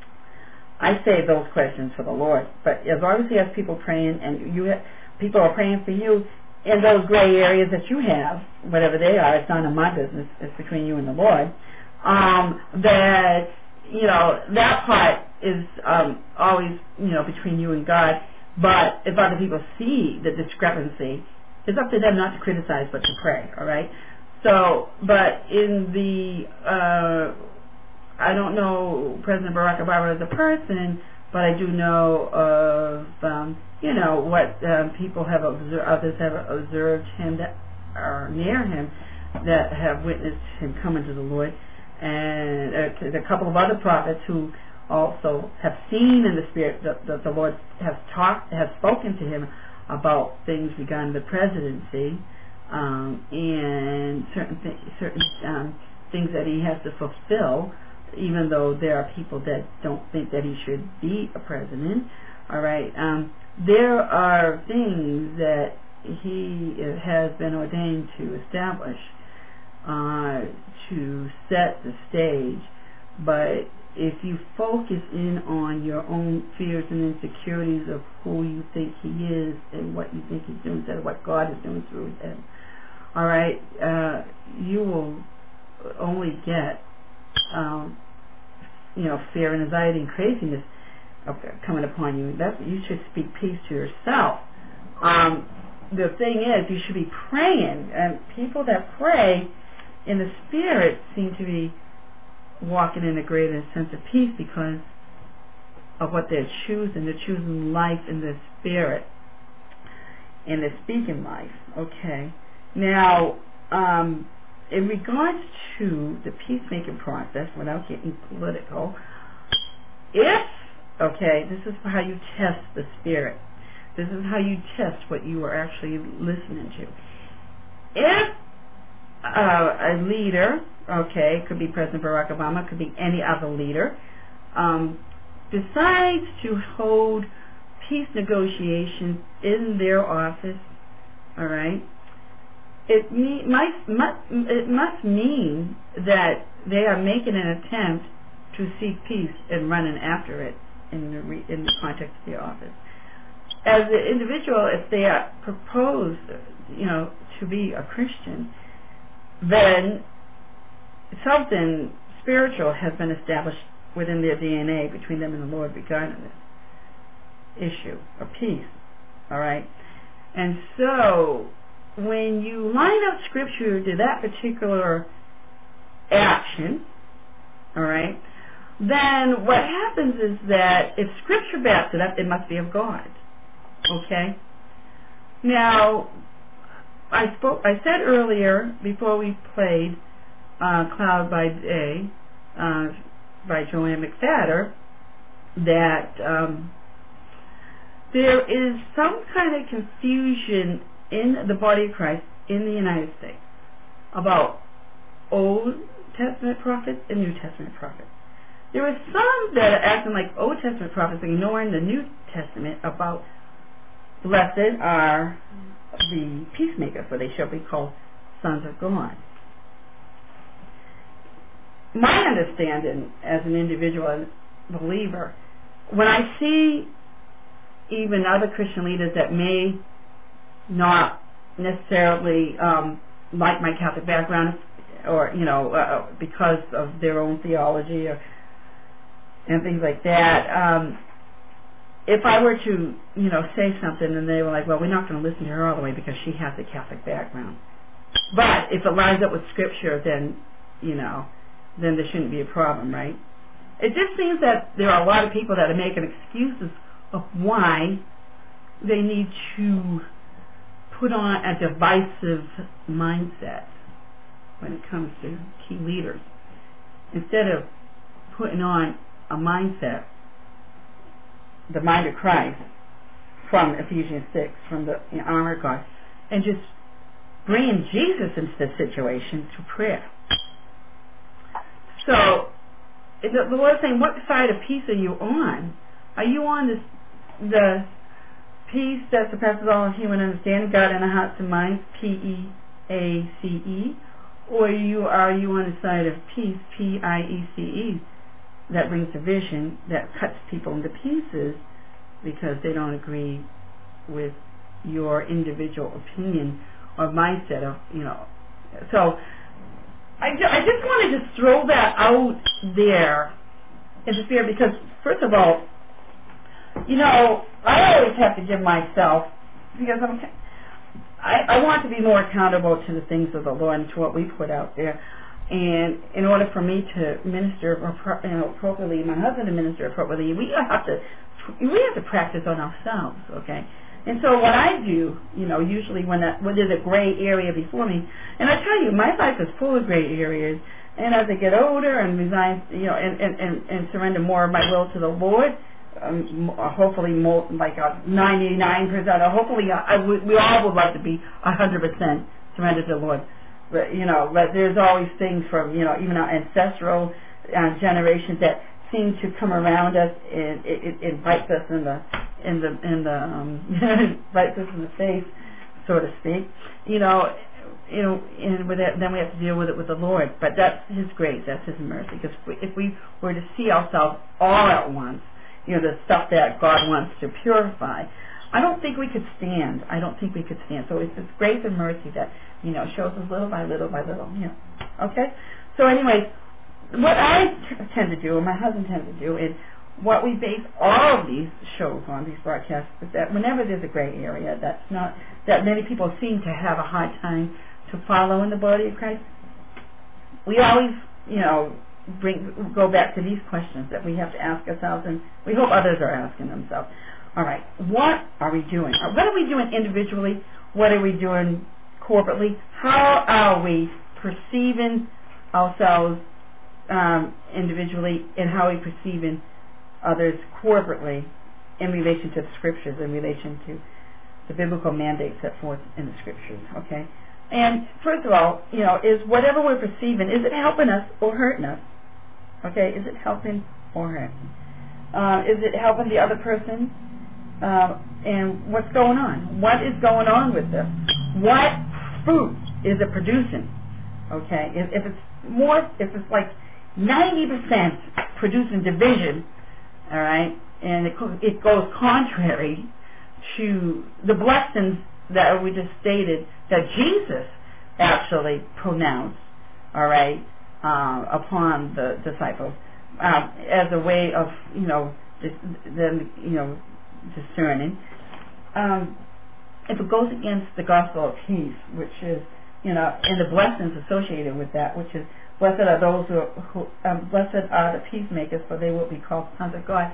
I save those questions for the Lord, but as long as He has people praying and you have, people are praying for you in those gray areas that you have, whatever they are, it's none of my business. It's between you and the Lord. Um, that you know that part is um, always you know between you and God. But if other people see the discrepancy, it's up to them not to criticize but to pray. All right. So, but in the uh, I don't know President Barack Obama as a person, but I do know of um, you know what um, people have observed, others have observed him that are near him, that have witnessed him coming to the Lord, and uh, a couple of other prophets who also have seen in the Spirit that, that the Lord has talked, has spoken to him about things regarding the presidency um, and certain th- certain um, things that he has to fulfill. Even though there are people that don't think that he should be a president, all right, um, there are things that he has been ordained to establish, uh, to set the stage. But if you focus in on your own fears and insecurities of who you think he is and what you think he's doing instead of what God is doing through him, all right, uh, you will only get Um, you know, fear and anxiety and craziness coming upon you. That's you should speak peace to yourself. Um, the thing is, you should be praying, and people that pray in the Spirit seem to be walking in a greater sense of peace because of what they're choosing. They're choosing life in the Spirit, and they're speaking life. Okay. Now, um, in regards to the peacemaking process, without getting political, if, okay, this is how you test the Spirit. This is how you test what you are actually listening to. If uh, a leader, okay, could be President Barack Obama, could be any other leader, um, decides to hold peace negotiations in their office, all right, it me, must, must, it must mean that they are making an attempt to seek peace and running after it in the, re, in the context of the office. As an individual, if they are proposed, you know, to be a Christian, then something spiritual has been established within their D N A between them and the Lord regarding this issue of peace. All right? And so, when you line up Scripture to that particular action, all right, then what happens is that if Scripture backs it up, it must be of God. Okay? Now, I spoke. I said earlier, before we played uh, Cloud by Day uh, by Joanne McFadder, that um, there is some kind of confusion in the body of Christ in the United States about Old Testament prophets and New Testament prophets. There are some that are acting like Old Testament prophets, ignoring the New Testament about blessed are the peacemakers, for they shall be called sons of God. My understanding as an individual and believer, when I see even other Christian leaders that may not necessarily um, like my Catholic background, or you know, uh, because of their own theology or and things like that. Um, if I were to, you know, say something and they were like, well, we're not going to listen to her all the way because she has a Catholic background. But if it lines up with Scripture, then, you know, then there shouldn't be a problem, right? It just seems that there are a lot of people that are making excuses of why they need to put on a divisive mindset when it comes to key leaders, instead of putting on a mindset, the mind of Christ, from Ephesians six, from the you know, armor of God, and just bringing Jesus into the situation through prayer. So, the, the Lord is saying, what side of peace are you on? Are you on this, the peace that surpasses all human understanding, God in our hearts and minds, P E A C E, or you are you on the side of peace, P I E C E, that brings division, that cuts people into pieces because they don't agree with your individual opinion or mindset of, you know. So I, ju- I just wanted to throw that out there in the spirit because, first of all, you know, I always have to give myself, because I'm, I, I want to be more accountable to the things of the Lord and to what we put out there. And in order for me to minister you know, appropriately, my husband to minister appropriately, we have to we have to practice on ourselves, okay? And so what I do, you know, usually when, that, when there's a gray area before me, and I tell you, my life is full of gray areas, and as I get older and resign, you know, and, and, and, and surrender more of my will to the Lord, um, hopefully more, like a ninety-nine percent, or hopefully I, I would, we all would like to be one hundred percent surrendered to the Lord. But, you know, but there's always things from, you know, even our ancestral uh, generations that seem to come around us and it, it, it bites us in the in the in the um, bites us in the face, so to speak. You know, you know, and with that, then we have to deal with it with the Lord. But that's His grace, that's His mercy. Because if we, if we were to see ourselves all at once, you know, the stuff that God wants to purify, I don't think we could stand. I don't think we could stand. So it's His grace and mercy that, you know, shows us little by little by little. You know, okay. So, anyways, what I t- tend to do, and my husband tends to do, is what we base all of these shows on, these broadcasts, is that whenever there's a gray area that's not that many people seem to have a hard time to follow in the body of Christ, we always, you know, bring go back to these questions that we have to ask ourselves, and we hope others are asking themselves. All right, what are we doing? What are we doing individually? What are we doing corporately? How are we perceiving ourselves um, individually, and how are we perceiving others corporately in relation to the Scriptures, in relation to the biblical mandates set forth in the Scriptures, okay? And first of all, you know, is whatever we're perceiving, is it helping us or hurting us? Okay, is it helping or hurting? Uh, is it helping the other person? Uh, and what's going on? What is going on with this? What fruit is it producing? Okay, if, if it's more, if it's like ninety percent producing division, all right, and it, it goes contrary to the blessings that we just stated that Jesus actually pronounced, all right, uh, upon the disciples uh, as a way of, you know, dis- them, you know, discerning. Um, if it goes against the gospel of peace, which is, you know, and the blessings associated with that, which is, blessed are those who, are, who um, blessed are the peacemakers, for they will be called sons of God.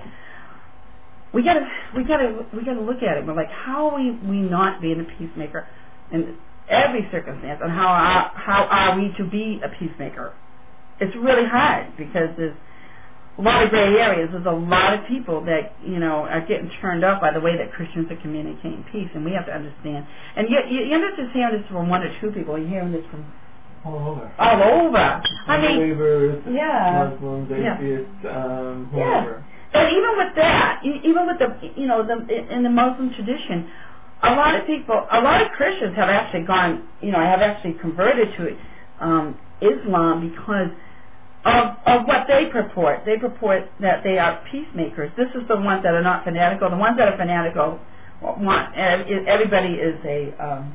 We gotta, we gotta, we gotta look at it. We're like, how are we, we not being a peacemaker in every circumstance, and how are, how are we to be a peacemaker? It's really hard because there's a lot of gray areas. There's a lot of people that, you know, are getting turned off by the way that Christians are communicating peace, and we have to understand. And you, you, you're not just hearing this from one or two people. You're hearing this from all over. All over. I mean, believers, yeah, Muslims, yeah. atheists, um, yeah. whoever. And even with that, e- even with the, you know, the in the Muslim tradition, a lot of people, a lot of Christians have actually gone, you know, have actually converted to um, Islam because of, of what they purport. They purport that they are peacemakers. This is the ones that are not fanatical. The ones that are fanatical want everybody is a um,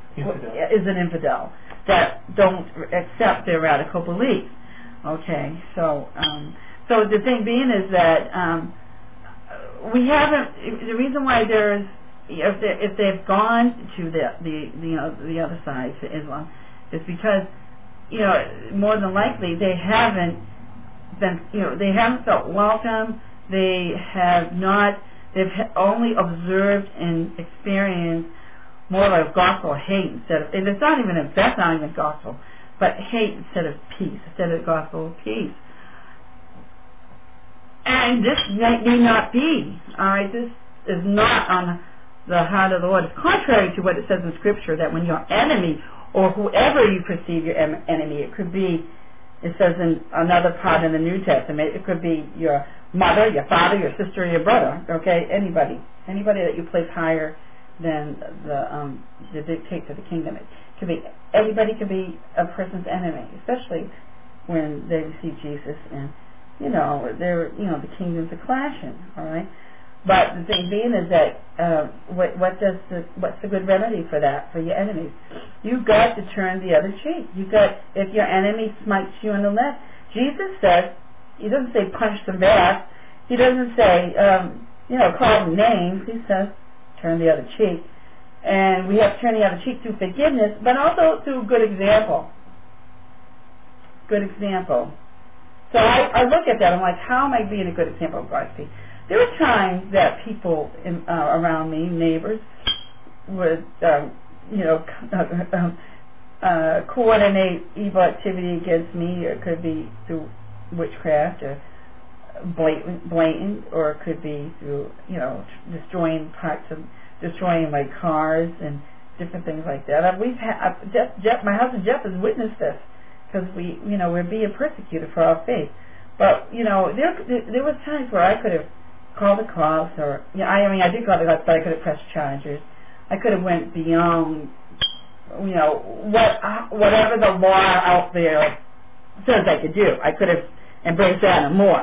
is an infidel that don't accept their radical beliefs. Okay, so um, so the thing being is that um, we haven't. The reason why there's if they if they've gone to the the, the you know the other side to Islam is because, you know, more than likely they haven't been, you know, they haven't felt welcome. They have not. They've only observed and experienced more like gospel hate instead of, and it's not even a, that's not even gospel, but hate instead of peace, instead of gospel peace. And this may, may not be, all right, this is not on the heart of the Lord. It's contrary to what it says in Scripture, that when your enemy, or whoever you perceive your em- enemy, it could be, it says in another part in the New Testament, it could be your mother, your father, your sister, your brother, okay, anybody, anybody that you place higher than the um, the dictates of the kingdom. It could be, everybody could be a person's enemy, especially when they receive Jesus, and you know they're you know the kingdoms are clashing. All right, but the thing being is that uh, what what does the what's the good remedy for that, for your enemies? You've got to turn the other cheek. You got, if your enemy smites you on the left, Jesus says, he doesn't say punch them back. He doesn't say um, you know call them names. He says, turn the other cheek. And we have to turn the other cheek through forgiveness, but also through good example. Good example. So I, I look at that, I'm like, how am I being a good example of God's peace? There were times that people in, uh, around me, neighbors, would, um, you know, uh, coordinate evil activity against me. It could be through witchcraft or blatant, blatant, or it could be through, you know, destroying parts of, destroying my cars and different things like that. Uh, we've had, uh, Jeff, Jeff, my husband Jeff has witnessed this because we, you know, we're being persecuted for our faith. But you know, there there, there was times where I could have called the cops, or you know, I, I mean, I did call the cops, but I could have pressed charges. I could have went beyond, you know, what uh, whatever the law out there says I could do. I could have embraced that and more.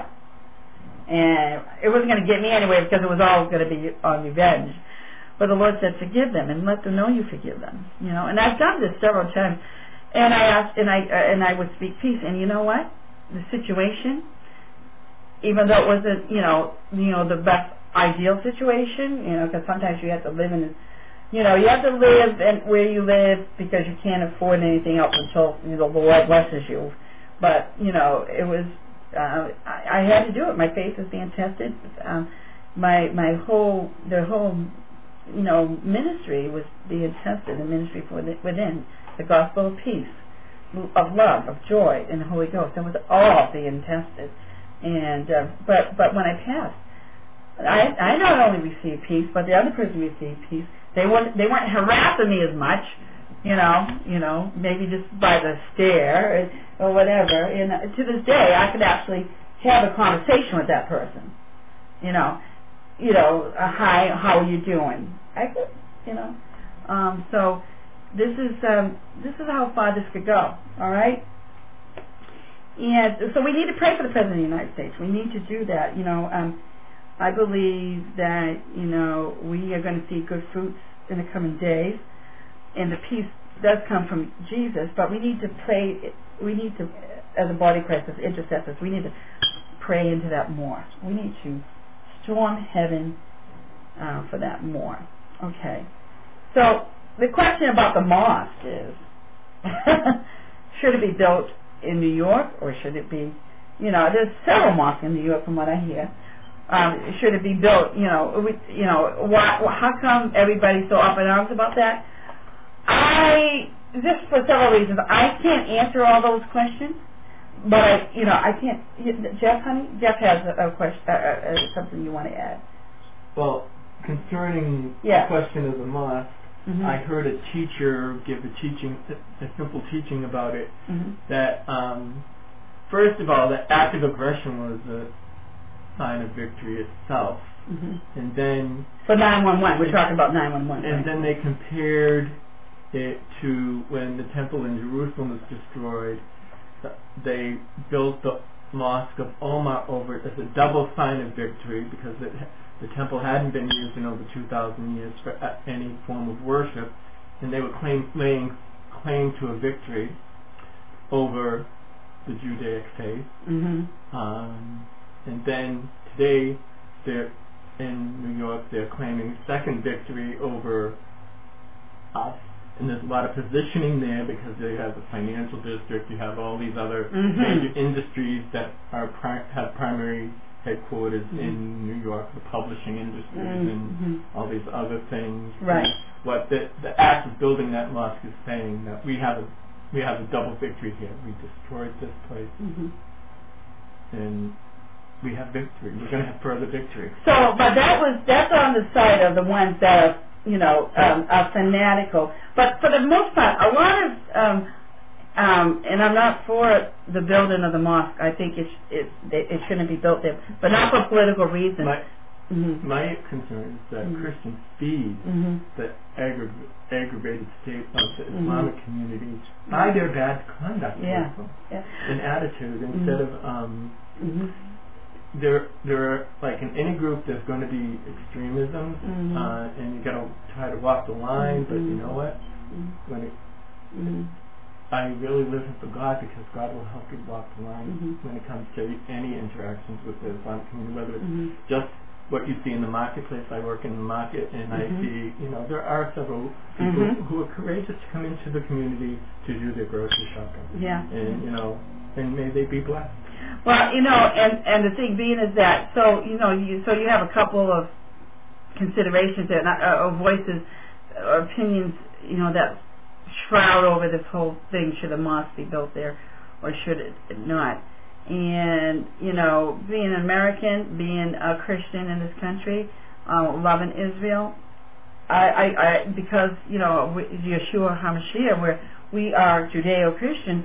And it wasn't going to get me anyway because it was all going to be on revenge. But the Lord said, forgive them and let them know you forgive them. You know, and I've done this several times. And I asked, and I uh, and I would speak peace. And you know what? The situation, even though it wasn't, you know, you know, the best ideal situation, you know, because sometimes you have to live in, you know, you have to live in where you live because you can't afford anything else until you know, the Lord blesses you. But you know, it was. Uh, I, I had to do it. My faith was being tested. Um, my my whole the whole you know ministry was being tested. The ministry within the gospel of peace, of love, of joy, and the Holy Ghost. It was all being tested. And uh, but but when I passed, I I not only received peace, but the other person received peace. They weren't they weren't harassing me as much. You know, you know, maybe just by the stare or, or whatever. And uh, to this day, I could actually have a conversation with that person. You know, you know, uh, hi, how are you doing? I could, you know. Um, so this is um, this is how far this could go. All right. And so we need to pray for the President of the United States. We need to do that. You know, um, I believe that, you know, we are going to see good fruits in the coming days, and the peace does come from Jesus, but we need to pray, we need to, as a body of Christ, as intercessors, we need to pray into that more. We need to storm heaven uh, for that more. Okay. So the question about the mosque is, should it be built in New York, or should it be, you know, there's several mosques in New York from what I hear. Um, should it be built, you know, we, you know, why, how come everybody's so up in arms about that? I, just for several reasons, I can't answer all those questions, but, I, you know, I can't, Jeff, honey, Jeff has a, a question, uh, uh, something you want to add. Well, concerning yeah. the question of the mosque, mm-hmm. I heard a teacher give a teaching, a simple teaching about it, mm-hmm. that, um, first of all, the act of aggression was a sign of victory itself, mm-hmm. and then for nine one one, we're talking about nine one one, and right? then they compared it to when the temple in Jerusalem was destroyed. They built the mosque of Omar over it as a double sign of victory, because it, the temple hadn't been used in over two thousand years for any form of worship, and they were claim, laying claim to a victory over the Judaic faith. Mm-hmm. Um, And then today, they're in New York, they're claiming second victory over us. And there's a lot of positioning there, because they have the financial district, you have all these other mm-hmm. major industries that are pri- have primary headquarters mm-hmm. in New York, the publishing industries mm-hmm. and all these other things. Right. And what the, the act of building that mosque is saying, that we have a, we have a double victory here. We destroyed this place. Mm-hmm. And we have victory. We're going to have further victory. So, but that was, that's on the side of the ones that are, you know, um, are fanatical. But for the most part, a lot of, um, um, and I'm not for the building of the mosque. I think it sh- it, it shouldn't be built there, but not for political reasons. My, mm-hmm. my concern is that mm-hmm. Christians feed mm-hmm. the aggra- aggravated state of the mm-hmm. Islamic community by their bad conduct yeah. also, yeah. and attitude, mm-hmm. instead of um, mm-hmm. there there are, like in any group, there's going to be extremism, mm-hmm. uh, and you got to try to walk the line. mm-hmm. But you know what? Mm-hmm. When it, mm-hmm. I really live for God, because God will help you walk the line mm-hmm. when it comes to any interactions with the Islamic community, whether it's mm-hmm. just what you see in the marketplace. I work in the market, and mm-hmm. I see, you know, there are several people mm-hmm. who are courageous to come into the community to do their grocery shopping. Yeah. And, you know, and may they be blessed. Well, you know, and, and the thing being is that, so, you know, you so you have a couple of considerations there, not, uh, or voices, or opinions, you know, that shroud over this whole thing. Should a mosque be built there, or should it not? And, you know, being an American, being a Christian in this country, uh, loving Israel, I, I, I, because, you know, we, Yeshua HaMashiach, where we are Judeo-Christians,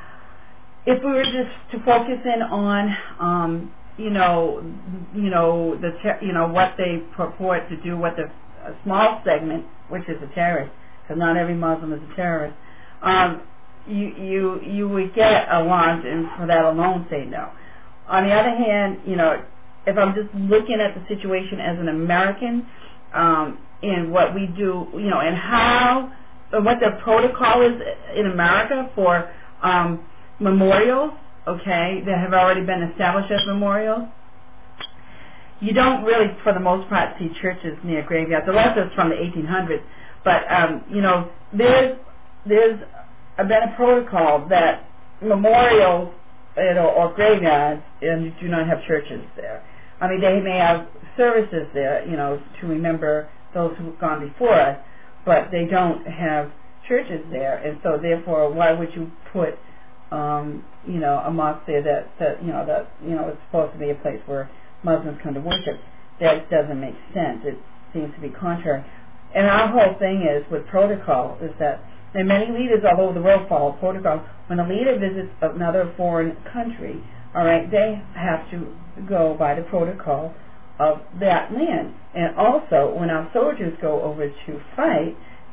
if we were just to focus in on, um, you know, you know, the ter- you know what they purport to do, what the a small segment, which is a terrorist, because not every Muslim is a terrorist, um, you you you would get alarmed, and for that alone say no. On the other hand, you know, if I'm just looking at the situation as an American, um, and what we do, you know, and how, and what the protocol is in America for um, memorials, okay, that have already been established as memorials. You don't really, for the most part, see churches near graveyards, unless it's from the eighteen hundreds. But um, you know, there's there's been a protocol that memorials, you know, or graveyards, and you do not have churches there. I mean, they may have services there, you know, to remember those who've gone before us, but they don't have churches there, and so therefore, why would you put Um, you know, a mosque there that, that you know that you know is supposed to be a place where Muslims come to worship? That doesn't make sense. It seems to be contrary. And our whole thing is with protocol is that, and many leaders all over the world follow protocol. When a leader visits another foreign country, all right, they have to go by the protocol of that land. And also, when our soldiers go over to fight,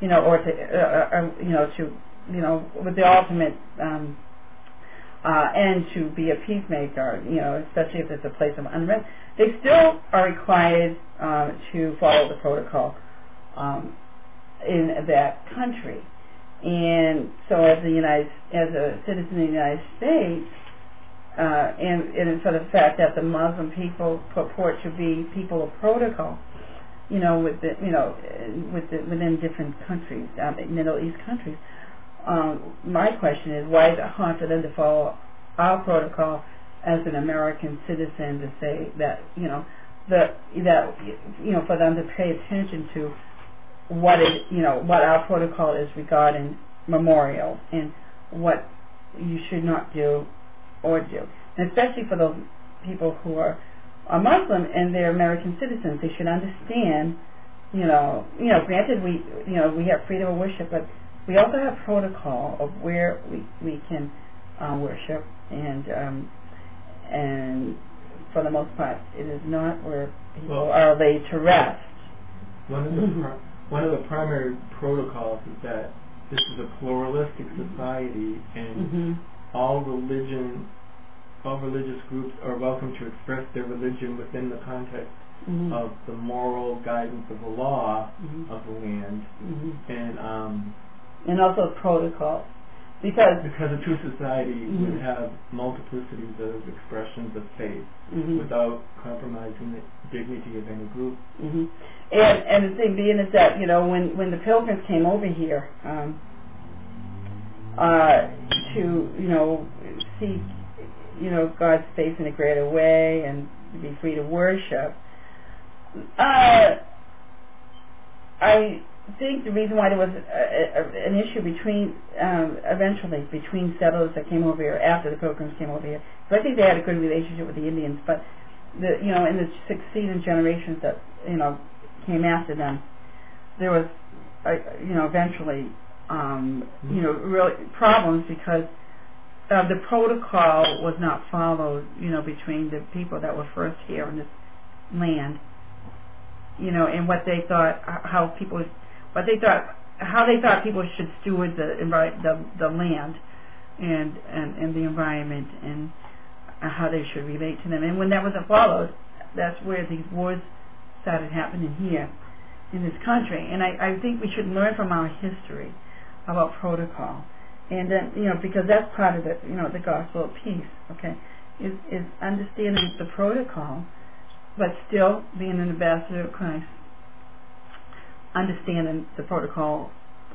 you know, or to, uh, uh, you know, to, you know, with the ultimate um, uh, end to be a peacemaker, you know, especially if it's a place of unrest, they still are required um, to follow the protocol um, in that country. And so, as the United, as a citizen of the United States, uh, and, and for the fact that the Muslim people purport to be people of protocol, you know, with the, you know, with the, within different countries, um, Middle East countries, um, my question is, why is it hard for them to follow our protocol as an American citizen to say that, you know, that that you know, for them to pay attention to what is, you know, what our protocol is regarding memorial and what you should not do or do, and especially for those people who are, are Muslim and they're American citizens, they should understand, you know, you know, granted we, you know, we have freedom of worship, but we also have protocol of where we we can uh, worship, and um, and for the most part, it is not where people well, are laid to rest. One of the pri- one of the primary protocols is that this is a pluralistic society, and Mm-hmm. all religion, all religious groups are welcome to express their religion within the context Mm-hmm. of the moral guidance of the law Mm-hmm. of the land, Mm-hmm. and um, And also protocol, because because a true society Mm-hmm. would have multiplicities of expressions of faith mm-hmm. without compromising the dignity of any group. Mm-hmm. And and the thing being is that, you know, when when the pilgrims came over here um, uh, to, you know, seek, you know, God's face in a greater way and be free to worship, uh, I think the reason why there was a, a, an issue between um, eventually between settlers that came over here after the pilgrims came over here, because I think they had a good relationship with the Indians, but the, you know, in the succeeding generations that, you know, came after them, there was, uh, you know, eventually, um, you know, really problems because uh, the protocol was not followed, you know, between the people that were first here in this land, you know, and what they thought, how people, what they thought, how they thought people should steward the envi- the, the land and, and and the environment, and how they should relate to them. And when that wasn't followed, that's where these wars started happening here in this country. And I, I think we should learn from our history about protocol. And then, you know, because that's part of the, you know, the gospel of peace, okay, is, is understanding the protocol, but still being an ambassador of Christ, understanding the protocol,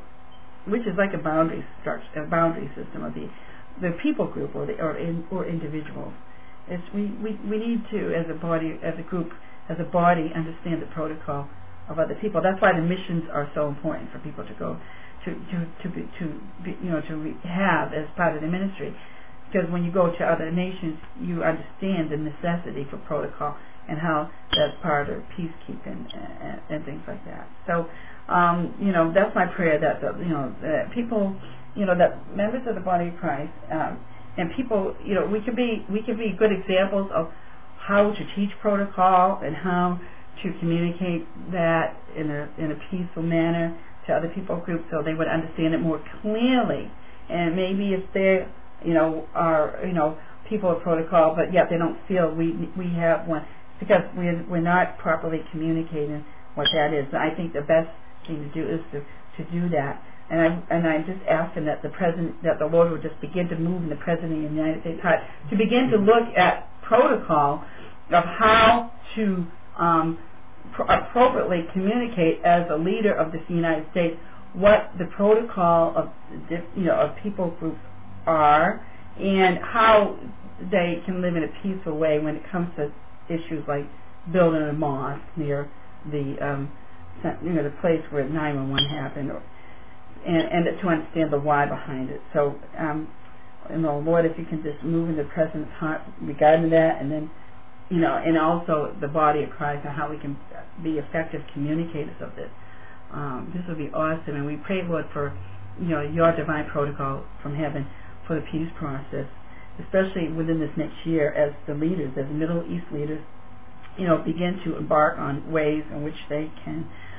which is like a boundary structure, a boundary system of the the people group or the or in, or individuals. It's we, we, we need to, as a body, as a group, as a body, understand the protocol of other people. That's why the missions are so important for people to go to to to be, to be, you know, to re- have as part of the ministry. Because when you go to other nations, you understand the necessity for protocol and how that's part of peacekeeping and, and things like that. So, um, you know, that's my prayer that the, you know, that people, you know, that members of the body of Christ um, and people, you know, we can be we can be good examples of how to teach protocol and how to communicate that in a in a peaceful manner to other people groups so they would understand it more clearly. And maybe if they, you know, are, you know, people of protocol, but yet they don't feel we we have one, because we're we're not properly communicating what that is. I think the best thing to do is to, to do that. And I and I'm just asking that the president, that the Lord would just begin to move in the president of the United States heart to begin to look at protocol of how to um, pr- appropriately communicate as a leader of the United States what the protocol of you know of people groups are and how they can live in a peaceful way when it comes to issues like building a mosque near the um, you know the place where nine one one happened, or, and, and to understand the why behind it. So, um, you know, Lord, if you can just move in the President's heart regarding that, and then, you know, and also the body of Christ and how we can be effective communicators of this. Um, this would be awesome, and we pray, Lord, for, you know, your divine protocol from heaven for the peace process, especially within this next year as the leaders, as Middle East leaders, you know, begin to embark on ways in which they can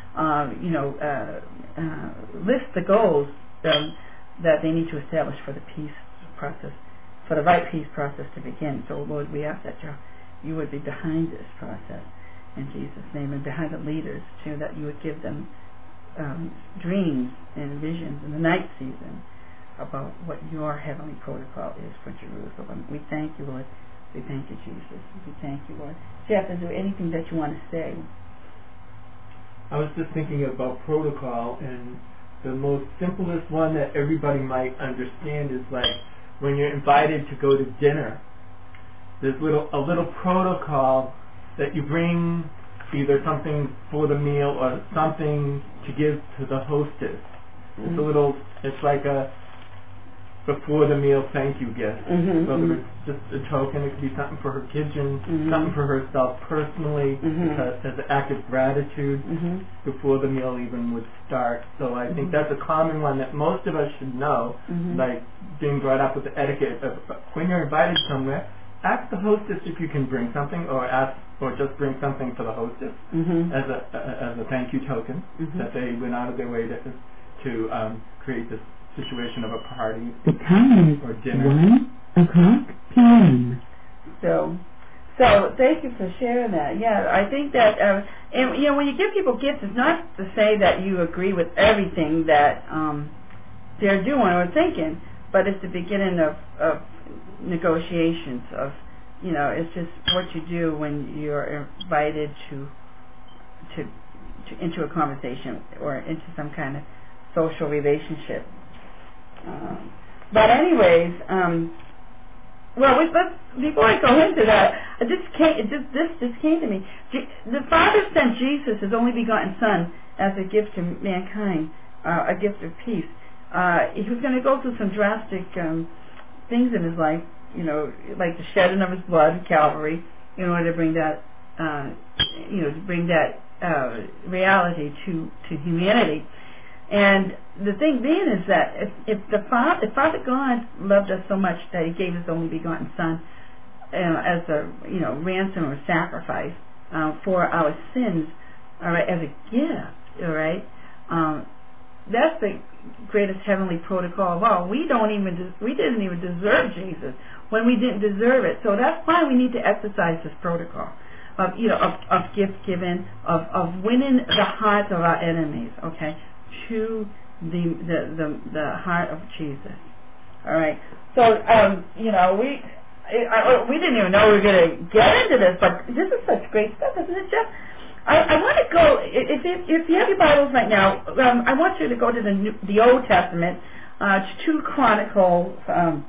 uh, you know, uh, uh, list the goals um, that they need to establish for the peace process, for the right peace process to begin. So, Lord, we ask that you, you would be behind this process in Jesus' name, and behind the leaders, too, that you would give them um, dreams and visions in the night season about what your heavenly protocol is for Jerusalem. We thank you, Lord. We thank you, Jesus. We thank you, Lord. Jeff, is there anything that you want to say? I was just thinking about protocol, and the most simplest one that everybody might understand is like when you're invited to go to dinner, there's little a little protocol that you bring either something for the meal or something to give to the hostess. Mm-hmm. It's a little, it's like a before the meal thank you gift. Mm-hmm, so mm-hmm. It's just a token. It could be something for her kitchen, mm-hmm. something for herself personally, mm-hmm. because, as an act of gratitude mm-hmm. before the meal even would start. So I mm-hmm. think that's a common one that most of us should know, mm-hmm. like being brought up with the etiquette of when you're invited somewhere, ask the hostess if you can bring something, or ask, or just bring something for the hostess mm-hmm. as a, a as a thank you token mm-hmm. that they went out of their way to to um, create this situation of a party The time or is dinner. one o'clock p m So, so thank you for sharing that. Yeah, I think that, uh, and you know, when you give people gifts, it's not to say that you agree with everything that um, they're doing or thinking, but it's the beginning of, of negotiations. Of, you know, it's just what you do when you're invited to, to, to into a conversation or into some kind of social relationship. Um, but anyways, um, well, we, let's, before I go into that, I just came, it just, this just came to me. Je- the Father sent Jesus, His only begotten Son, as a gift to mankind, uh, a gift of peace. Uh, he was going to go through some drastic um, things in his life, you know, like the shedding of his blood, Calvary, in order to bring that, uh, you know, to bring that uh, reality to to humanity. And the thing being is that if, if the Father, if Father God loved us so much that He gave His only begotten Son uh, as a, you know, ransom or sacrifice uh, for our sins, all right, as a gift, all right, um, that's the greatest heavenly protocol of all. We don't even, de- we didn't even deserve Jesus when we didn't deserve it. So that's why we need to exercise this protocol of, you know, of, of gift giving, of, of winning the hearts of our enemies, okay, to the the, the the heart of Jesus. All right. So um, you know, we I, I, we didn't even know we were going to get into this, but this is such great stuff, isn't it, Jeff? I, I want to go. If if, if you have your Bibles right now, um, I want you to go to the New, the Old Testament, uh, to two Chronicles um,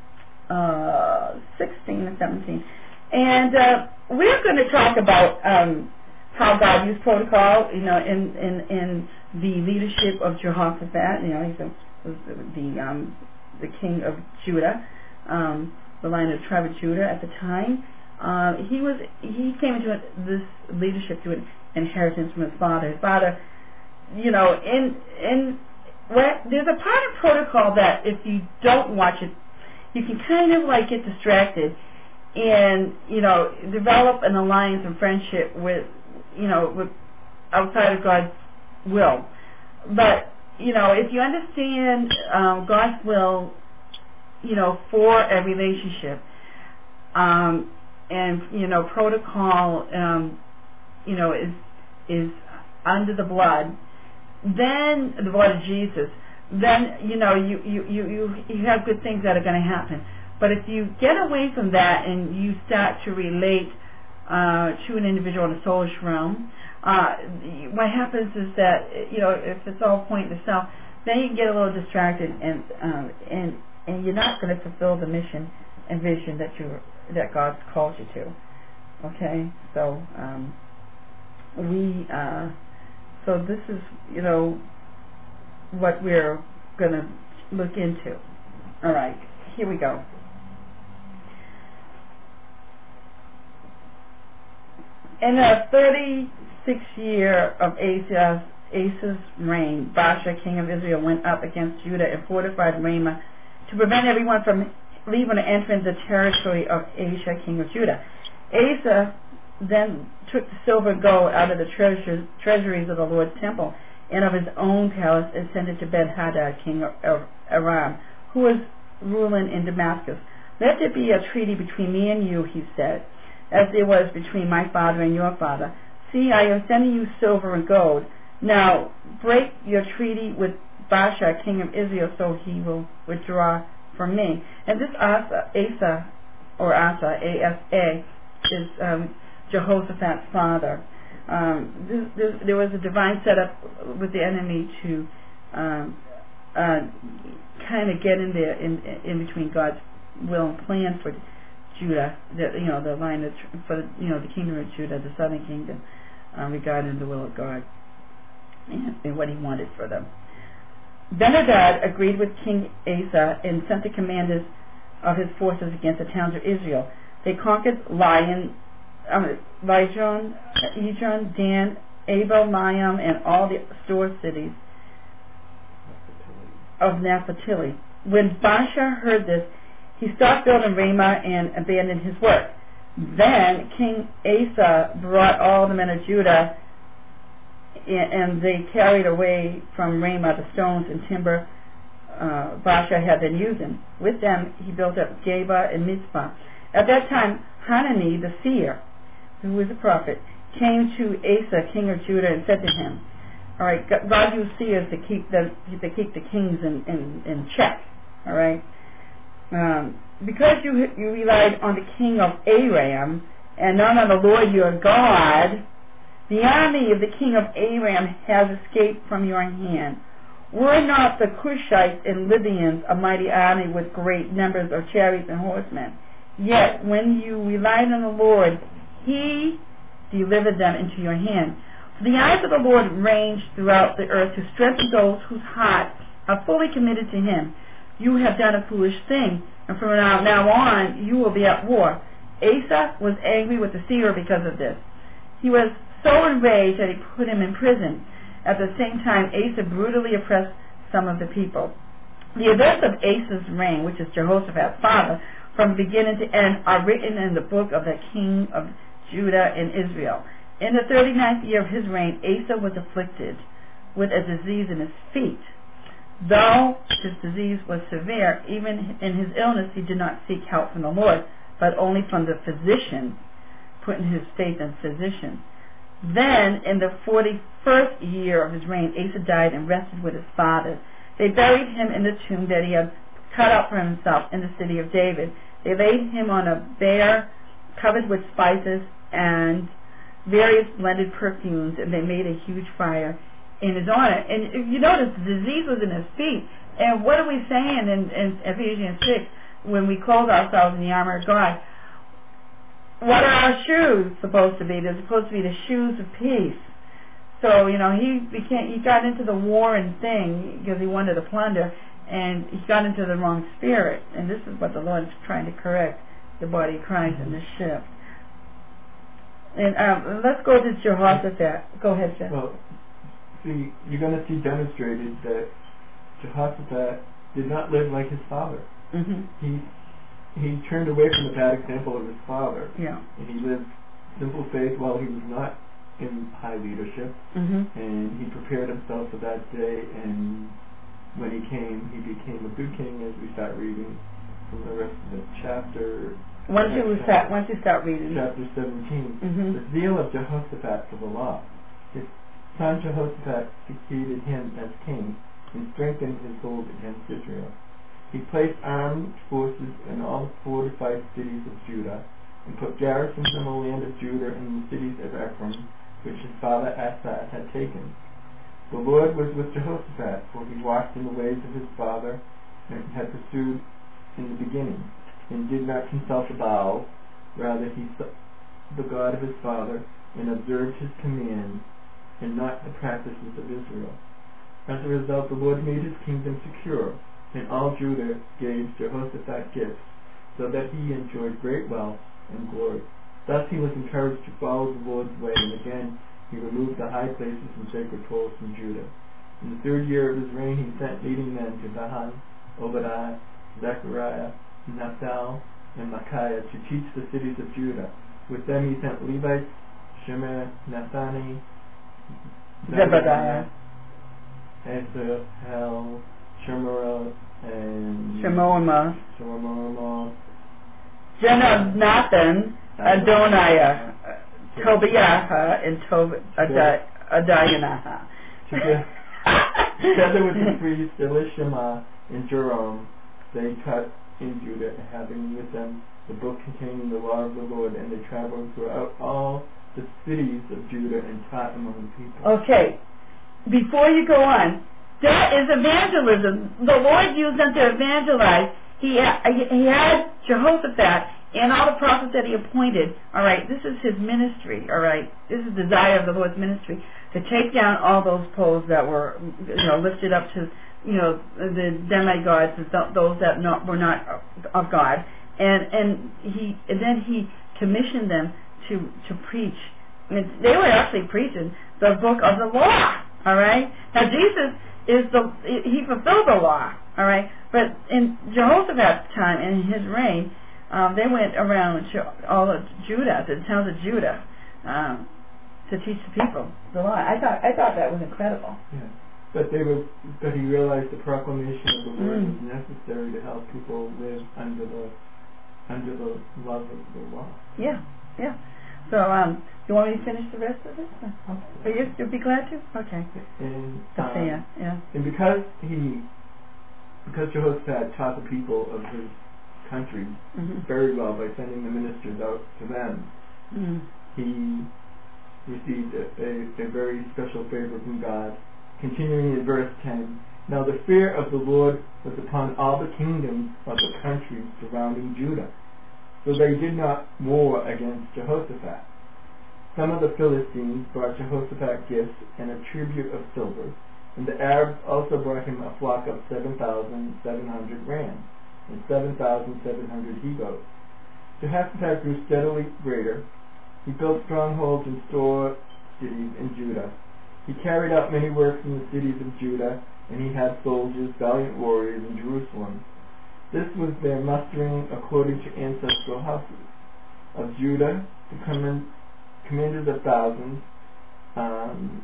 uh, sixteen and seventeen, and uh, we're going to talk about um, how God used protocol, you know, in in in the leadership of Jehoshaphat. You know, he's a, was the um, the king of Judah, um, the line of the tribe of Judah at the time. Uh, he was he came into this leadership through an inheritance from his father. His father, you know, in in well, there's a part of protocol that if you don't watch it, you can kind of like get distracted and, you know, develop an alliance and friendship with, you know, with outside of God's will. But, you know, if you understand um, God's will, you know, for a relationship, um, and, you know, protocol, um, you know, is is under the blood, then the blood of Jesus, then, you know, you, you, you, you, you have good things that are going to happen. But if you get away from that and you start to relate uh, to an individual in the soulish realm, uh, what happens is that, you know, if it's all point to self, then you can get a little distracted, and um, and and you're not going to fulfill the mission and vision that you that God's called you to. Okay, so um, we uh, so this is, you know, what we're going to look into. All right, here we go. In the thirty-sixth year of Asa, Asa's reign, Baasha, king of Israel, went up against Judah and fortified Ramah to prevent everyone from leaving and entering the territory of Asa, king of Judah. Asa then took the silver and gold out of the treasures, treasuries of the Lord's temple and of his own palace, and sent it to Ben-Hadad, king of Aram, who was ruling in Damascus. Let there be a treaty between me and you, he said, as there was between my father and your father. See, I am sending you silver and gold. Now break your treaty with Baasha, king of Israel, so he will withdraw from me. And this Asa, Asa or Asa, A S A, is um, Jehoshaphat's father. Um, this, this, there was a divine setup with the enemy to um, uh, kind of get in there, in, in between God's will and plan for Judah, the, you know, the line of, for the, you know, the kingdom of Judah, the southern kingdom, um, regarding the will of God and, and what He wanted for them. Ben-Hadad agreed with King Asa and sent the commanders of his forces against the towns of Israel. They conquered Lion, um, Lijon, Ejon, Dan, Abel, Mayam, and all the store cities of Naphtali. When Baasha heard this, he stopped building Ramah and abandoned his work. Then King Asa brought all the men of Judah, and they carried away from Ramah the stones and timber uh, Baasha had been using. With them he built up Geba and Mizpah. At that time Hanani the seer, who was a prophet, came to Asa king of Judah and said to him, all right, God used seers to keep the to keep the kings in, in, in check. All right, um, because you you relied on the king of Aram and not on the Lord your God, the army of the king of Aram has escaped from your hand. Were not the Cushites and Libyans a mighty army with great numbers of chariots and horsemen? Yet when you relied on the Lord, He delivered them into your hand. For the eyes of the Lord range throughout the earth to strengthen those whose hearts are fully committed to Him. You have done a foolish thing, and from now, now on you will be at war. Asa was angry with the seer because of this. He was so enraged that he put him in prison. At the same time, Asa brutally oppressed some of the people. The events of Asa's reign, which is Jehoshaphat's father, from beginning to end, are written in the book of the king of Judah and Israel. In the thirty-ninth year of his reign, Asa was afflicted with a disease in his feet. Though his disease was severe, even in his illness he did not seek help from the Lord, but only from the physician, putting his faith in physicians. Then, in the forty-first year of his reign, Asa died and rested with his fathers. They buried him in the tomb that he had cut out for himself in the city of David. They laid him on a bier covered with spices and various blended perfumes, and they made a huge fire in his honor. And if you notice, the disease was in his feet. And what are we saying in, in Ephesians six when we clothe ourselves in the armor of God? What are our shoes supposed to be? They're supposed to be the shoes of peace. So, you know, he became, he got into the warring thing because he wanted to plunder, and he got into the wrong spirit. And this is what the Lord is trying to correct the body of Christ in this shift. And um, let's go to Jehoshaphat. Go ahead, Jeff. Well, see, you're going to see demonstrated that Jehoshaphat did not live like his father. Mm-hmm. He he turned away from the bad example of his father. Yeah. And he lived simple faith while he was not in high leadership. Mm-hmm. And he prepared himself for that day, and when he came, he became a good king, as we start reading from the rest of the chapter. Once you start, once you start reading. Chapter seventeen. Mm-hmm. The zeal of Jehoshaphat for the law. His son Jehoshaphat succeeded him as king and strengthened his hold against Israel. He placed armed forces in all the fortified cities of Judah, and put garrisons in the land of Judah and the cities of Ephraim, which his father Asa had taken. The Lord was with Jehoshaphat, for he walked in the ways of his father, and had pursued in the beginning, and did not consult the Baal. Rather he sought the God of his father, and observed his commands, and not the practices of Israel. As a result, the Lord made his kingdom secure, and all Judah gave Jehoshaphat gifts, so that he enjoyed great wealth and glory. Thus he was encouraged to follow the Lord's way, and again he removed the high places and sacred poles from Judah. In the third year of his reign he sent leading men to Bahan, Obadiah, Zechariah, Naphtali, and Micaiah to teach the cities of Judah, With them he sent Levites, Shema, Nathani, Zebediah, Asahel, Shemuel, and Shemoma, Shemoma, Jonathan, Adoniah, Tobiah, and Tob- Adi- Adayanaha. Together, together with the priests Elishama and Joram, they cut in Judah, having with them the book containing the law of the Lord, and they traveled throughout all the cities of Judah and taught among the people. Okay, before you go on, that is evangelism. The Lord used them to evangelize. He he had Jehoshaphat and all the prophets that he appointed. All right, this is his ministry. All right, this is the desire of the Lord's ministry, to take down all those poles that were, you know, lifted up to, you know, the demigods, those that not, were not of God, and and he and then he commissioned them to to preach. I mean, they were actually preaching the book of the law. All right, now Jesus is the he fulfilled the law. All right, but in Jehoshaphat's time, in his reign, um, they went around to all of Judah, to the towns of Judah, um, to teach the people the law. I thought I thought that was incredible. Yeah. But they were, but he realized the proclamation of the word Mm. was necessary to help people live under the under the love of the law. Yeah, yeah. So, um, you want me to finish the rest of this? Are you you'll be glad to? Okay. And That's um, yeah, yeah. and because he because Jehoshaphat taught the people of his country Mm-hmm. very well by sending the ministers out to them, Mm. he received a, a, a very special favor from God. Continuing in verse ten, now the fear of the Lord was upon all the kingdoms of the countries surrounding Judah, so they did not war against Jehoshaphat. Some of the Philistines brought Jehoshaphat gifts and a tribute of silver, and the Arabs also brought him a flock of seven thousand seven hundred rams and seven thousand seven hundred he-goats. Jehoshaphat grew steadily greater. He built strongholds and store cities in Judah. He carried out many works in the cities of Judah, and he had soldiers, valiant warriors in Jerusalem. This was their mustering according to ancestral houses. Of Judah, the command, commanders of thousands, um,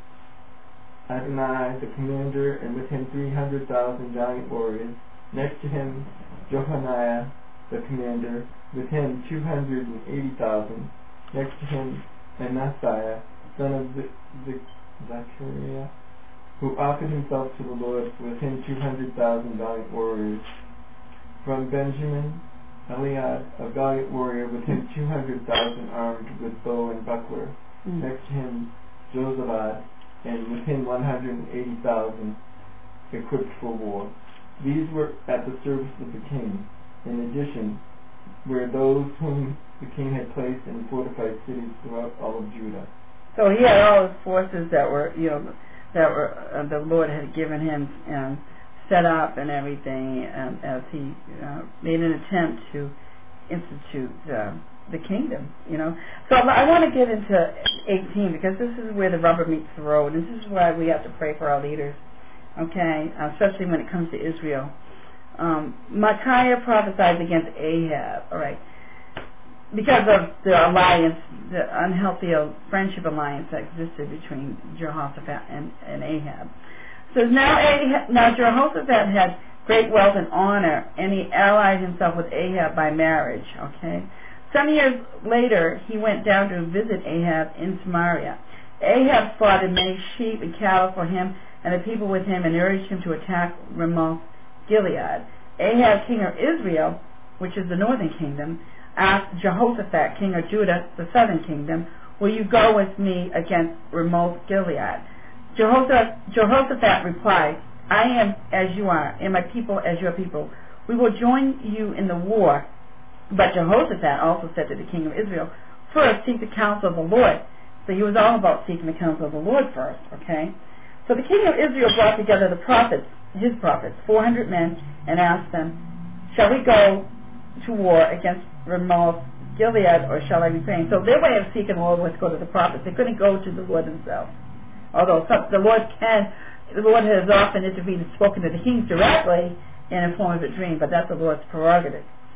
Adonai, the commander, and with him three hundred thousand valiant warriors. Next to him, Johaniah, the commander, with him two hundred and eighty thousand. Next to him, Anathiah, son of Z- Z- Zechariah, who offered himself to the Lord, with him two hundred thousand valiant warriors. From Benjamin, Eliad, a valiant warrior, with him two hundred thousand armed with bow and buckler. Mm. Next to him, Josabad, and with him one hundred and eighty thousand equipped for war. These were at the service of the king. In addition, were those whom the king had placed in fortified cities throughout all of Judah. So he had all his forces that were, you know, that were uh, the Lord had given him um, set up and everything, um, as he uh, made an attempt to institute uh, the kingdom. You know, so I want to get into eighteen, because this is where the rubber meets the road, and this is why we have to pray for our leaders. Okay, uh, especially when it comes to Israel. Um, Micaiah prophesied against Ahab. All right. Because of the alliance, the unhealthy friendship alliance that existed between Jehoshaphat and, and Ahab. So now, Ahab, now Jehoshaphat had great wealth and honor, and he allied himself with Ahab by marriage. Okay. Some years later, he went down to visit Ahab in Samaria. Ahab slaughtered many sheep and cattle for him and the people with him, and urged him to attack Ramoth Gilead. Ahab, king of Israel, which is the northern kingdom, asked Jehoshaphat, king of Judah, the southern kingdom, will you go with me against Ramoth Gilead? Jehoshaphat, Jehoshaphat replied, I am as you are, and my people as your people. We will join you in the war. But Jehoshaphat also said to the king of Israel, first seek the counsel of the Lord. So he was all about seeking the counsel of the Lord first, okay? So the king of Israel brought together the prophets, his prophets, four hundred men, and asked them, shall we go to war against Ramoth Gilead, or shall I refrain? So their way of seeking the Lord was to go to the prophets. They couldn't go to the Lord themselves. Although some, the Lord can, the Lord has often intervened and spoken to the kings directly in the form of a dream, but that's the Lord's prerogative.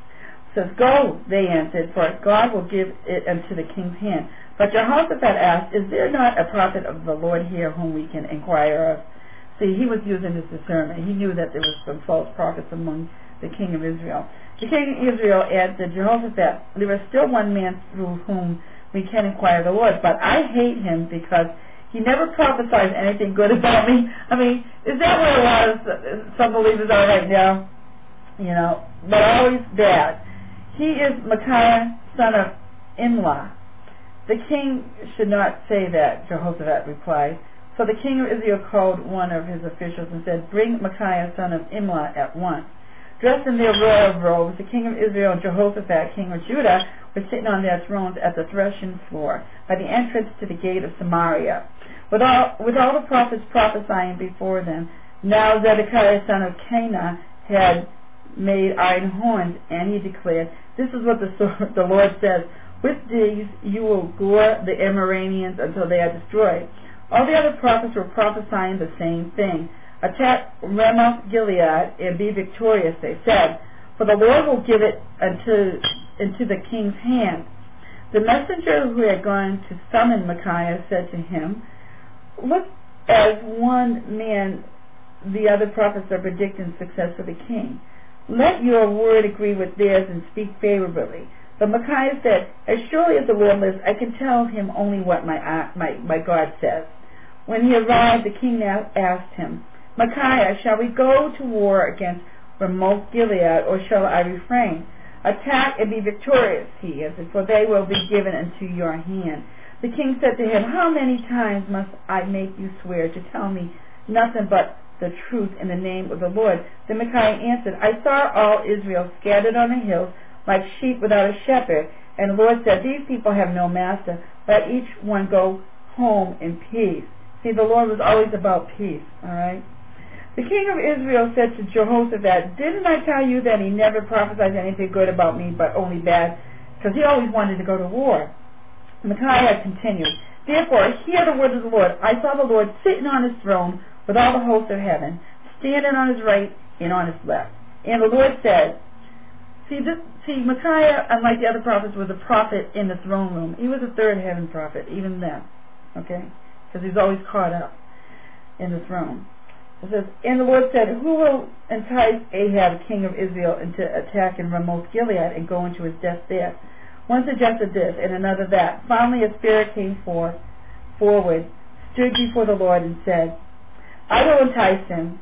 says, "Go," they answered, "for God will give it into the king's hand." But Jehoshaphat asked, "Is there not a prophet of the Lord here whom we can inquire of?" See, he was using his discernment. He knew that there was some false prophets among the king of Israel. The king of Israel answered Jehoshaphat, "There is still one man through whom we can inquire the Lord, but I hate him because he never prophesies anything good about me." I mean, is that where a lot of some believers are right now? You know, but always bad. He is Micaiah, son of Imlah. "The king should not say that," Jehoshaphat replied. So the king of Israel called one of his officials and said, "Bring Micaiah, son of Imlah, at once." Dressed in their royal robes, the king of Israel and Jehoshaphat, king of Judah, were sitting on their thrones at the threshing floor by the entrance to the gate of Samaria, with all, with all the prophets prophesying before them. Now Zedekiah, son of Kenah, had made iron horns, and he declared, "This is what the, the Lord says, with these you will gore the Amoranians until they are destroyed." All the other prophets were prophesying the same thing. "Attack Ramoth Gilead and be victorious," they said, "for the Lord will give it unto, into the king's hand." The messenger who had gone to summon Micaiah said to him, "Look, as one man the other prophets are predicting success for the king. Let your word agree with theirs and speak favorably." But Micaiah said, "As surely as the Lord lives, I can tell him only what my, uh, my, my God says." When he arrived, the king now asked him, "Micaiah, shall we go to war against Ramoth Gilead, or shall I refrain?" "Attack and be victorious," he answered, "for they will be given into your hand." The king said to him, "How many times must I make you swear to tell me nothing but the truth in the name of the Lord?" Then Micaiah answered, "I saw all Israel scattered on the hills like sheep without a shepherd. And the Lord said, these people have no master. Let each one go home in peace." See, the Lord was always about peace, all right? The king of Israel said to Jehoshaphat, "Didn't I tell you that he never prophesied anything good about me, but only bad?" Because he always wanted to go to war. Micaiah continued, "Therefore, hear the word of the Lord. I saw the Lord sitting on his throne with all the hosts of heaven, standing on his right and on his left. And the Lord said," see, this, see, Micaiah, unlike the other prophets, was a prophet in the throne room. He was a third heaven prophet, even then, okay? Because he's always caught up in the throne. It says, "And the Lord said, who will entice Ahab, king of Israel, into attacking Ramoth Gilead and go into his death there?" One suggested this, and another that. Finally, a spirit came forth, forward, stood before the Lord, and said, "I will entice him."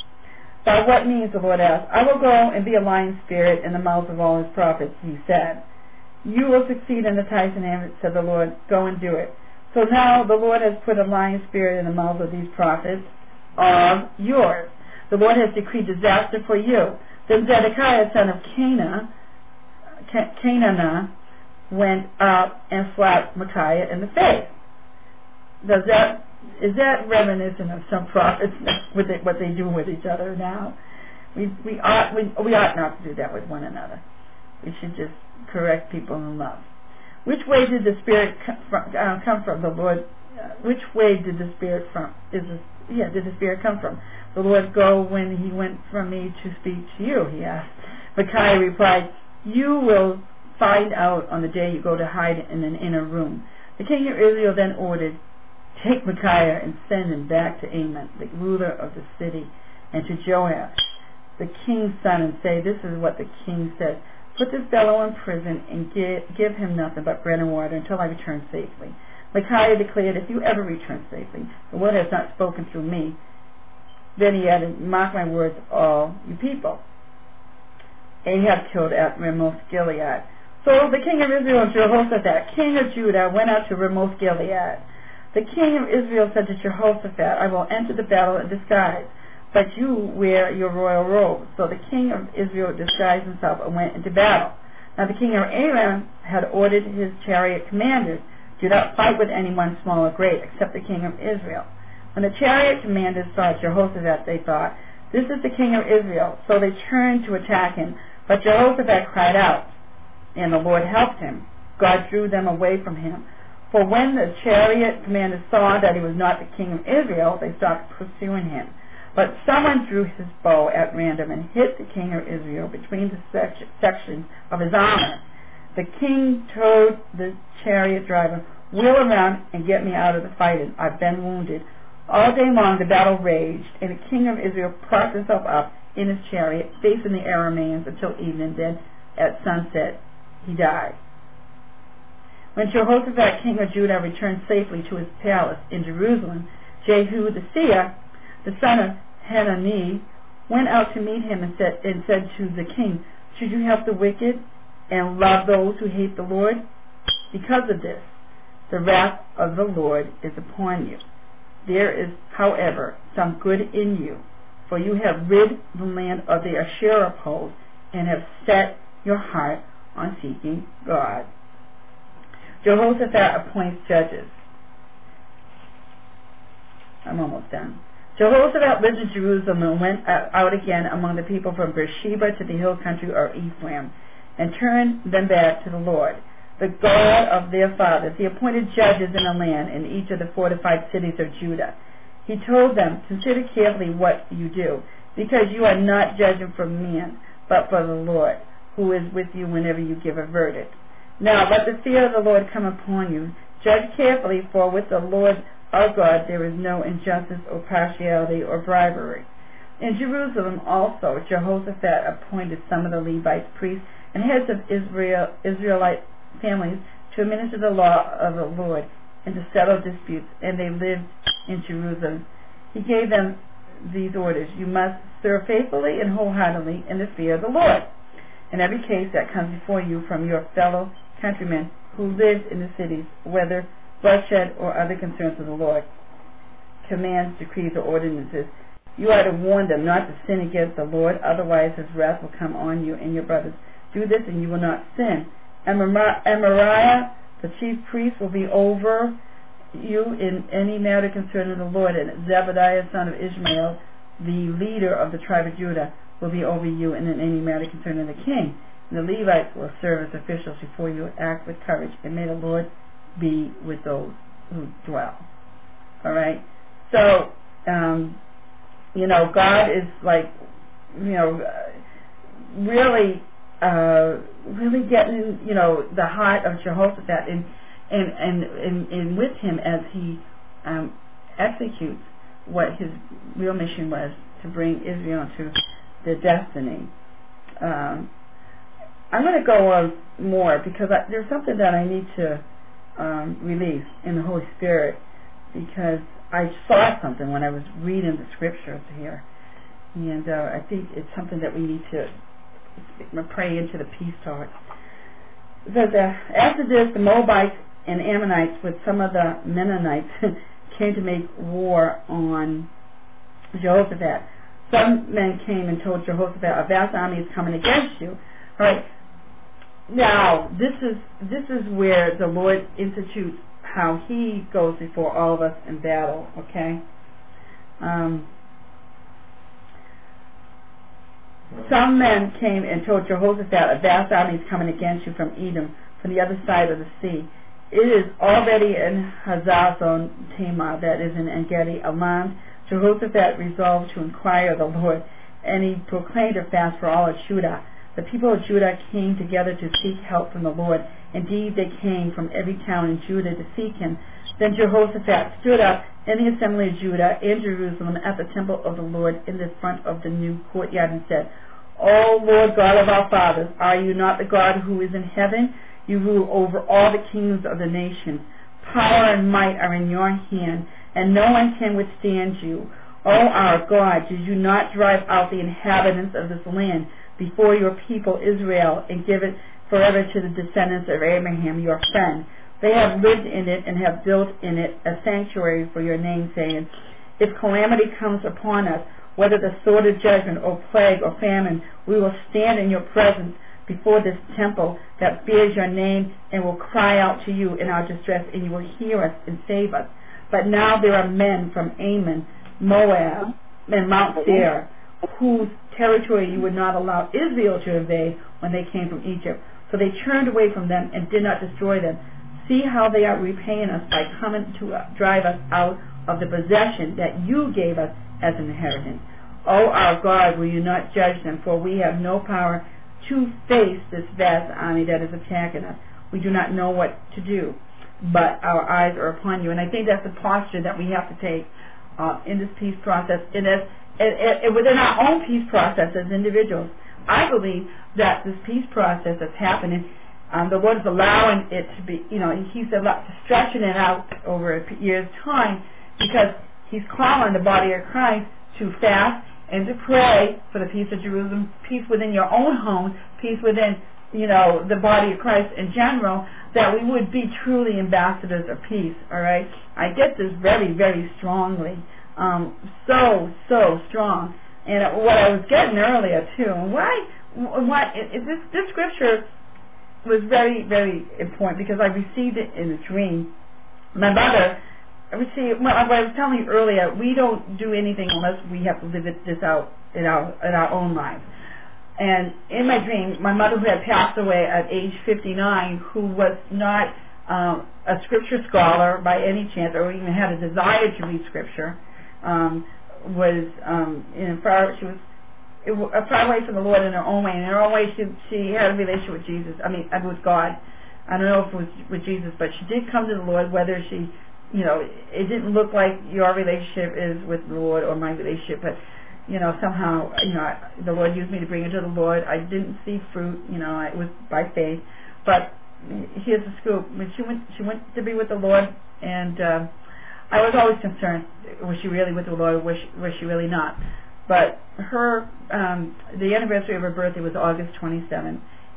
"By what means?" the Lord asked. "I will go and be a lying spirit in the mouth of all his prophets," he said. "You will succeed in enticing him," said the Lord. "Go and do it." So now the Lord has put a lying spirit in the mouth of these prophets of yours. The Lord has decreed disaster for you. Then Zedekiah, son of Kenah, Kenana, went up and slapped Micaiah in the face. Does that is that reminiscent of some prophets with it, what they do with each other now? We we ought we, we ought not to do that with one another. We should just correct people in love. Which way did the Spirit come from? Uh, come from? The Lord. Uh, which way did the Spirit from? Is this, yeah? Did the Spirit come from? The Lord go when He went from me to speak to you? He asked. Micaiah replied, "You will find out on the day you go to hide in an inner room." The king of Israel then ordered, "Take Micaiah and send him back to Amon, the ruler of the city, and to Joash, the king's son, and say, this is what the king says. Put this fellow in prison and give, give him nothing but bread and water until I return safely." Micaiah declared, "If you ever return safely, the Lord has not spoken through me." Then he added, "Mark my words, all you people." Ahab killed at Ramoth Gilead. So the king of Israel and Jehoshaphat, king of Judah, went out to Ramoth Gilead. The king of Israel said to Jehoshaphat, "I will enter the battle in disguise, but you wear your royal robes." So the king of Israel disguised himself and went into battle. Now the king of Aram had ordered his chariot commanders, "Do not fight with anyone small or great, except the king of Israel." When the chariot commanders saw Jehoshaphat, they thought, "This is the king of Israel." So they turned to attack him. But Jehoshaphat cried out, and the Lord helped him. God drew them away from him. For when the chariot commanders saw that he was not the king of Israel, they stopped pursuing him. But someone drew his bow at random and hit the king of Israel between the sec- sections of his armor. The king told the chariot driver, "Wheel around and get me out of the fighting. I've been wounded." All day long the battle raged, and the king of Israel propped himself up in his chariot, facing the Arameans until evening. Then, at sunset, he died. When Jehoshaphat, king of Judah, returned safely to his palace in Jerusalem, Jehu the seer, the son of Hanani, went out to meet him and said, and said to the king, "Should you help the wicked and love those who hate the Lord? Because of this, the wrath of the Lord is upon you. There is, however, some good in you, for you have rid the land of the Asherah poles and have set your heart on seeking God." Jehoshaphat appoints judges. I'm almost done. Jehoshaphat lived in Jerusalem and went out again among the people from Beersheba to the hill country of Ephraim, and turned them back to the Lord, the God of their fathers. He appointed judges in the land in each of the fortified cities of Judah. He told them, "Consider carefully what you do, because you are not judging for man, but for the Lord, who is with you whenever you give a verdict. Now let the fear of the Lord come upon you. Judge carefully, for with the Lord our God there is no injustice or partiality or bribery." In Jerusalem also Jehoshaphat appointed some of the Levites, priests, and heads of Israel, Israelite families to administer the law of the Lord and to settle disputes, and they lived in Jerusalem. He gave them these orders: "You must serve faithfully and wholeheartedly in the fear of the Lord in every case that comes before you from your fellow countrymen who live in the cities, whether bloodshed or other concerns of the Lord, commands, decrees, or ordinances. You are to warn them not to sin against the Lord, otherwise his wrath will come on you and your brothers. Do this and you will not sin. Amariah, the chief priest, will be over you in any matter concerning the Lord, and Zebediah, son of Ishmael, the leader of the tribe of Judah, will be over you in any matter concerning the king. And the Levites will serve as officials before you. Act with courage, and may the Lord be with those who dwell." All right? So, um, you know, God is like, you know, really, uh, really getting, you know, the heart of Jehoshaphat and and and, and, and with him as he um, executes what his real mission was, to bring Israel to their destiny. Um, I'm going to go on more because I, there's something that I need to um, release in the Holy Spirit, because I saw something when I was reading the scriptures here, and uh, I think it's something that we need to pray into the peace talk. It says, uh, after this, the Moabites and Ammonites with some of the Mennonites came to make war on Jehoshaphat. Some men came and told Jehoshaphat, "A vast army is coming against you." All right. Now, this is this is where the Lord institutes how He goes before all of us in battle. Okay. Um, some men came and told Jehoshaphat, "A vast army is coming against you from Edom, from the other side of the sea. It is already in Hazazon Tamar, that is in En-Gedi." Alarmed, Jehoshaphat resolved to inquire of the Lord, and he proclaimed a fast for all of Judah. The people of Judah came together to seek help from the Lord. Indeed, they came from every town in Judah to seek him. Then Jehoshaphat stood up in the assembly of Judah in Jerusalem at the temple of the Lord in the front of the new courtyard and said, "O Lord God of our fathers, are you not the God who is in heaven? You rule over all the kingdoms of the nations. Power and might are in your hand, and no one can withstand you. O our God, did you not drive out the inhabitants of this land before your people Israel and give it forever to the descendants of Abraham, your friend? They have lived in it and have built in it a sanctuary for your name, saying, if calamity comes upon us, whether the sword of judgment or plague or famine, we will stand in your presence before this temple that bears your name and will cry out to you in our distress, and you will hear us and save us. But now there are men from Ammon, Moab, and Mount Seir, whose territory you would not allow Israel to invade when they came from Egypt. So they turned away from them and did not destroy them. See how they are repaying us by coming to drive us out of the possession that you gave us as an inheritance. O our God, will you not judge them? For we have no power to face this vast army that is attacking us. We do not know what to do, but our eyes are upon you. And I think that's the posture that we have to take uh, in this peace process. And as, it, it, within our own peace process as individuals, I believe that this peace process that's happening, um, the Lord is allowing it to be, you know, He's stretching it out over a year's time because He's calling the body of Christ to fast and to pray for the peace of Jerusalem, peace within your own home, peace within, you know, the body of Christ in general, that we would be truly ambassadors of peace, all right? I get this very, very strongly, um, so, so strong. And what I was getting earlier, too, and why, why it, it, this, this scripture was very, very important because I received it in a dream. My mother, see, what I was telling you earlier, we don't do anything unless we have to live it, this out in our in our own lives. And in my dream, my mother, who had passed away at age fifty-nine, who was not um, a scripture scholar by any chance, or even had a desire to read scripture, um, was um, in far she was it, far away from the Lord in her own way. In her own way, she she had a relationship with Jesus. I mean, with God. I don't know if it was with Jesus, but she did come to the Lord. Whether she You know, it didn't look like your relationship is with the Lord or my relationship, but, you know, somehow, you know, the Lord used me to bring her to the Lord. I didn't see fruit, you know, it was by faith. But here's the scoop. When she went, she went to be with the Lord, and uh, I was always concerned, was she really with the Lord, or was she, was she really not? But her, um, the anniversary of her birthday was August twenty-seventh,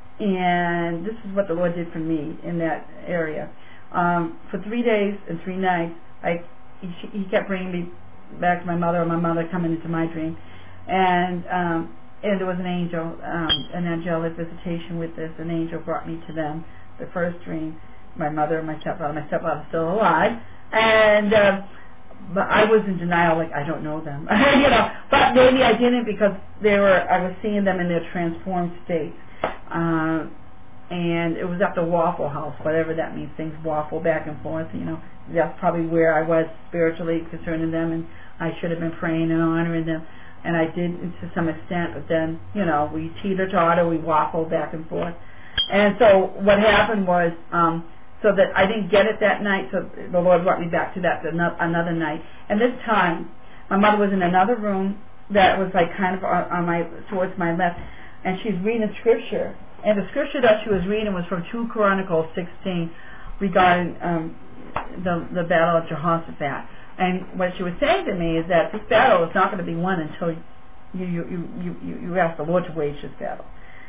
and this is what the Lord did for me in that area. Um, for three days and three nights, I he, he kept bringing me back to my mother, or my mother coming into my dream, and um, and there was an angel, um, an angelic visitation with this. An angel brought me to them. The first dream, my mother and my stepfather. My stepfather's still alive, and uh, but I was in denial, like I don't know them, you know. But maybe I didn't because they were. I was seeing them in their transformed state. Uh, And it was at the Waffle House, whatever that means. Things waffle back and forth, you know. That's probably where I was spiritually concerning them, and I should have been praying and honoring them. And I did to some extent, but then, you know, we teeter-totter, we waffle back and forth. And so what happened was, um, so that I didn't get it that night, so the Lord brought me back to that another night. And this time, my mother was in another room that was like kind of on, on my, towards my left, and she's reading scripture. And the scripture that she was reading was from Second Chronicles sixteen regarding um, the the battle of Jehoshaphat. And what she was saying to me is that this battle is not going to be won until you you you you, you ask the Lord to wage this battle.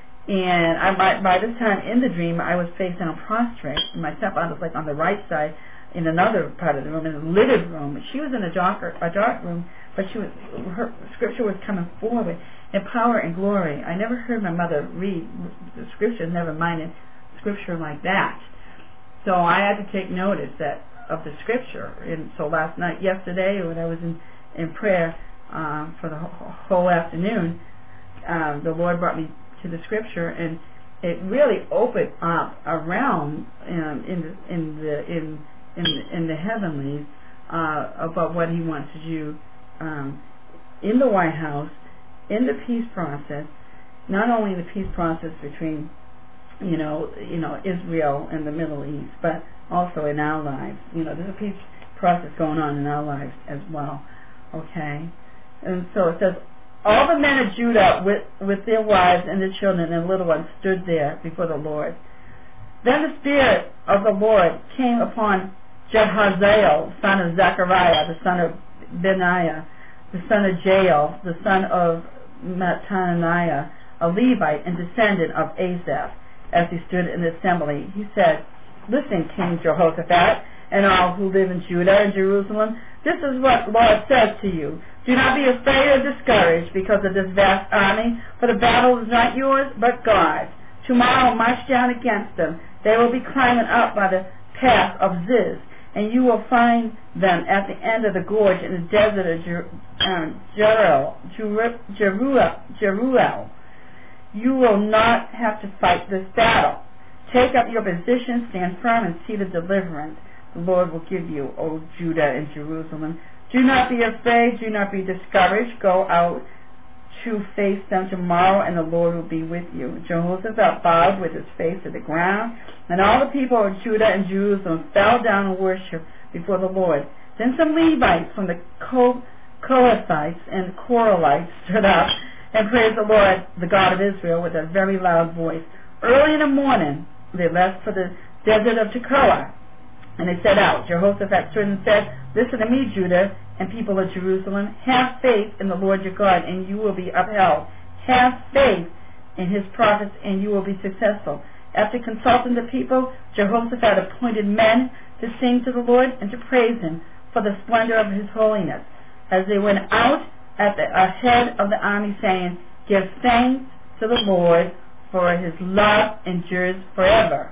And I, by, by this time in the dream, I was facing a prostrate, and my stepfather was like on the right side in another part of the room, in a littered room. She was in a darker a dark room, but she was her scripture was coming forward in power and glory. I never heard my mother read the scripture, never minded scripture like that. So I had to take notice that of the scripture. And so last night, yesterday, when I was in, in prayer um, for the whole, whole afternoon, um, the Lord brought me to the scripture, and it really opened up around um, in the in the in in the, in the heavenlies uh, about what He wants to do um, in the White House, in the peace process, not only the peace process between, you know, you know, Israel and the Middle East, but also in our lives. You know, there's a peace process going on in our lives as well. Okay, and so it says, all the men of Judah with with their wives and their children and little ones stood there before the Lord. Then the Spirit of the Lord came upon Jehaziel, son of Zechariah, the son of Benaiah, the son of Jael, the son of Mattaniah, a Levite and descendant of Asaph, as he stood in the assembly. He said, listen, King Jehoshaphat, and all who live in Judah and Jerusalem, this is what the Lord says to you. Do not be afraid or discouraged because of this vast army, for the battle is not yours, but God's. Tomorrow march down against them. They will be climbing up by the path of Ziz, and you will find them at the end of the gorge in the desert of Jer- um, Jeruel, Jeruel, Jeruel. You will not have to fight this battle. Take up your position, stand firm, and see the deliverance the Lord will give you, O Judah and Jerusalem. Do not be afraid, do not be discouraged. Go out to face them tomorrow, and the Lord will be with you. Jehoshaphat bowed with his face to the ground, and all the people of Judah and Jerusalem fell down and worshipped before the Lord. Then some Levites from the Kohathites and Koralites stood up and praised the Lord, the God of Israel, with a very loud voice. Early in the morning, they left for the desert of Tekoa, and they set out. Jehoshaphat stood and said, Listen to me, Judah and people of Jerusalem. Have faith in the Lord your God, and you will be upheld. Have faith in his prophets, and you will be successful. After consulting the people, Jehoshaphat appointed men to sing to the Lord and to praise him for the splendor of his holiness, as they went out at the head of the army, saying, Give thanks to the Lord, for his love endures forever.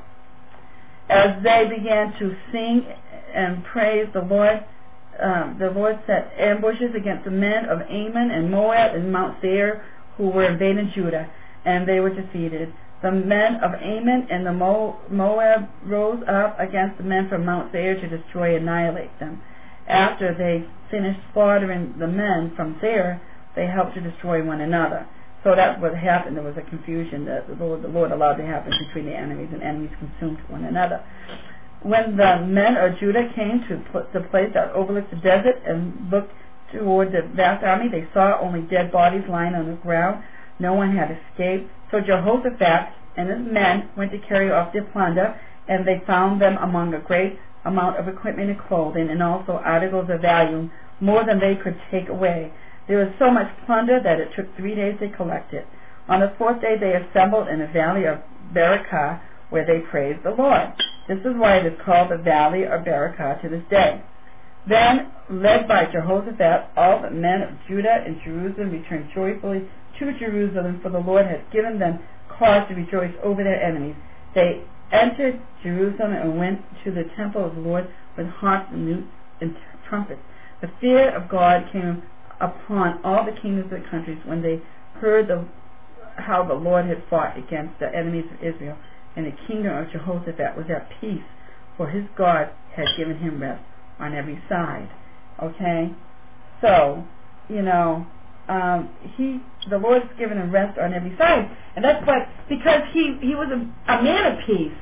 As they began to sing and praise the Lord, um, the Lord set ambushes against the men of Ammon and Moab and Mount Seir, who were invading Judah, and they were defeated. The men of Ammon and the Mo- Moab rose up against the men from Mount Seir to destroy and annihilate them. After they finished slaughtering the men from Seir, they helped to destroy one another. So that's what happened. There was a confusion that the Lord, the Lord allowed to happen between the enemies, and enemies consumed one another. When the men of Judah came to the place that overlooked the desert and looked toward the vast army, they saw only dead bodies lying on the ground. No one had escaped. So Jehoshaphat and his men went to carry off their plunder, and they found them among a great amount of equipment and clothing, and also articles of value, more than they could take away. There was so much plunder that it took three days to collect it. On the fourth day they assembled in the valley of Berakah, where they praised the Lord. This is why it is called the valley of Berakah to this day. Then, led by Jehoshaphat, all the men of Judah and Jerusalem returned joyfully to Jerusalem, for the Lord had given them cause to rejoice over their enemies. They entered Jerusalem and went to the temple of the Lord with harps and lutes and trumpets. The fear of God came upon all the kingdoms of the countries when they heard the, how the Lord had fought against the enemies of Israel, and the kingdom of Jehoshaphat was at peace, for his God had given him rest on every side. Okay? So, you know, um, he, the Lord has given him rest on every side, and that's why, because he, he was a, a man of peace.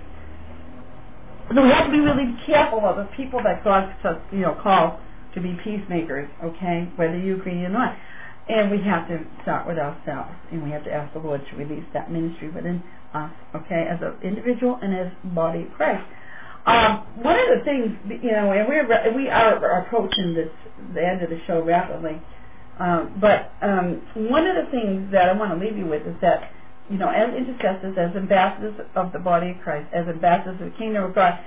So we have to be really careful of the people that God, you know, calls to be peacemakers, okay, whether you agree or not. And we have to start with ourselves, and we have to ask the Lord to release that ministry within us, okay, as an individual and as body of Christ. Um, one of the things, you know, and we're we are approaching this the end of the show rapidly, um, but um, one of the things that I want to leave you with is that, you know, as intercessors, as ambassadors of the body of Christ, as ambassadors of the kingdom of God,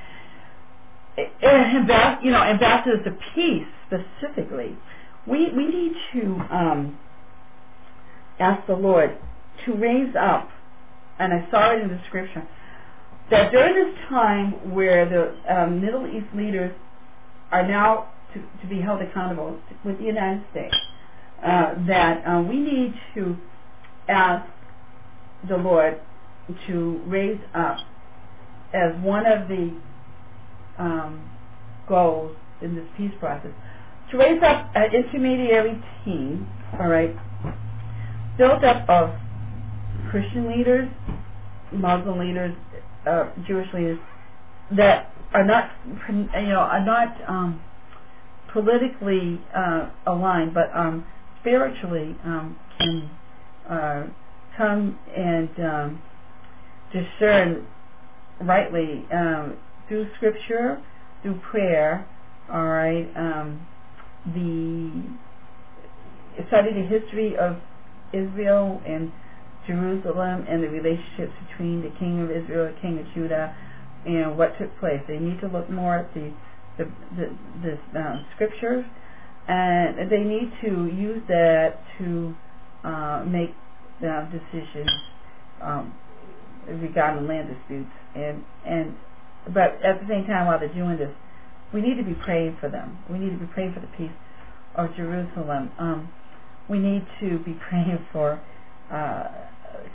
ambas- you know, ambassadors of peace specifically, we we need to um, ask the Lord to raise up, and I saw it in the scripture, that during this time where the um, Middle East leaders are now to, to be held accountable with the United States, uh, that uh, we need to ask the Lord to raise up as one of the um, goals in this peace process, to raise up an intermediary team, all right, built up of Christian leaders, Muslim leaders, uh, Jewish leaders that are not, you know, are not um, politically uh, aligned, but um, spiritually um, can uh, come and um, discern rightly um, through Scripture, through prayer. All right, um, the study the history of Israel and Jerusalem and the relationships between the king of Israel and king of Judah and what took place. They need to look more at the the the, the um, scriptures, and they need to use that to uh, make uh, decisions um, regarding land disputes. And and but at the same time, while they're doing this, we need to be praying for them. We need to be praying for the peace of Jerusalem. Um, we need to be praying for uh,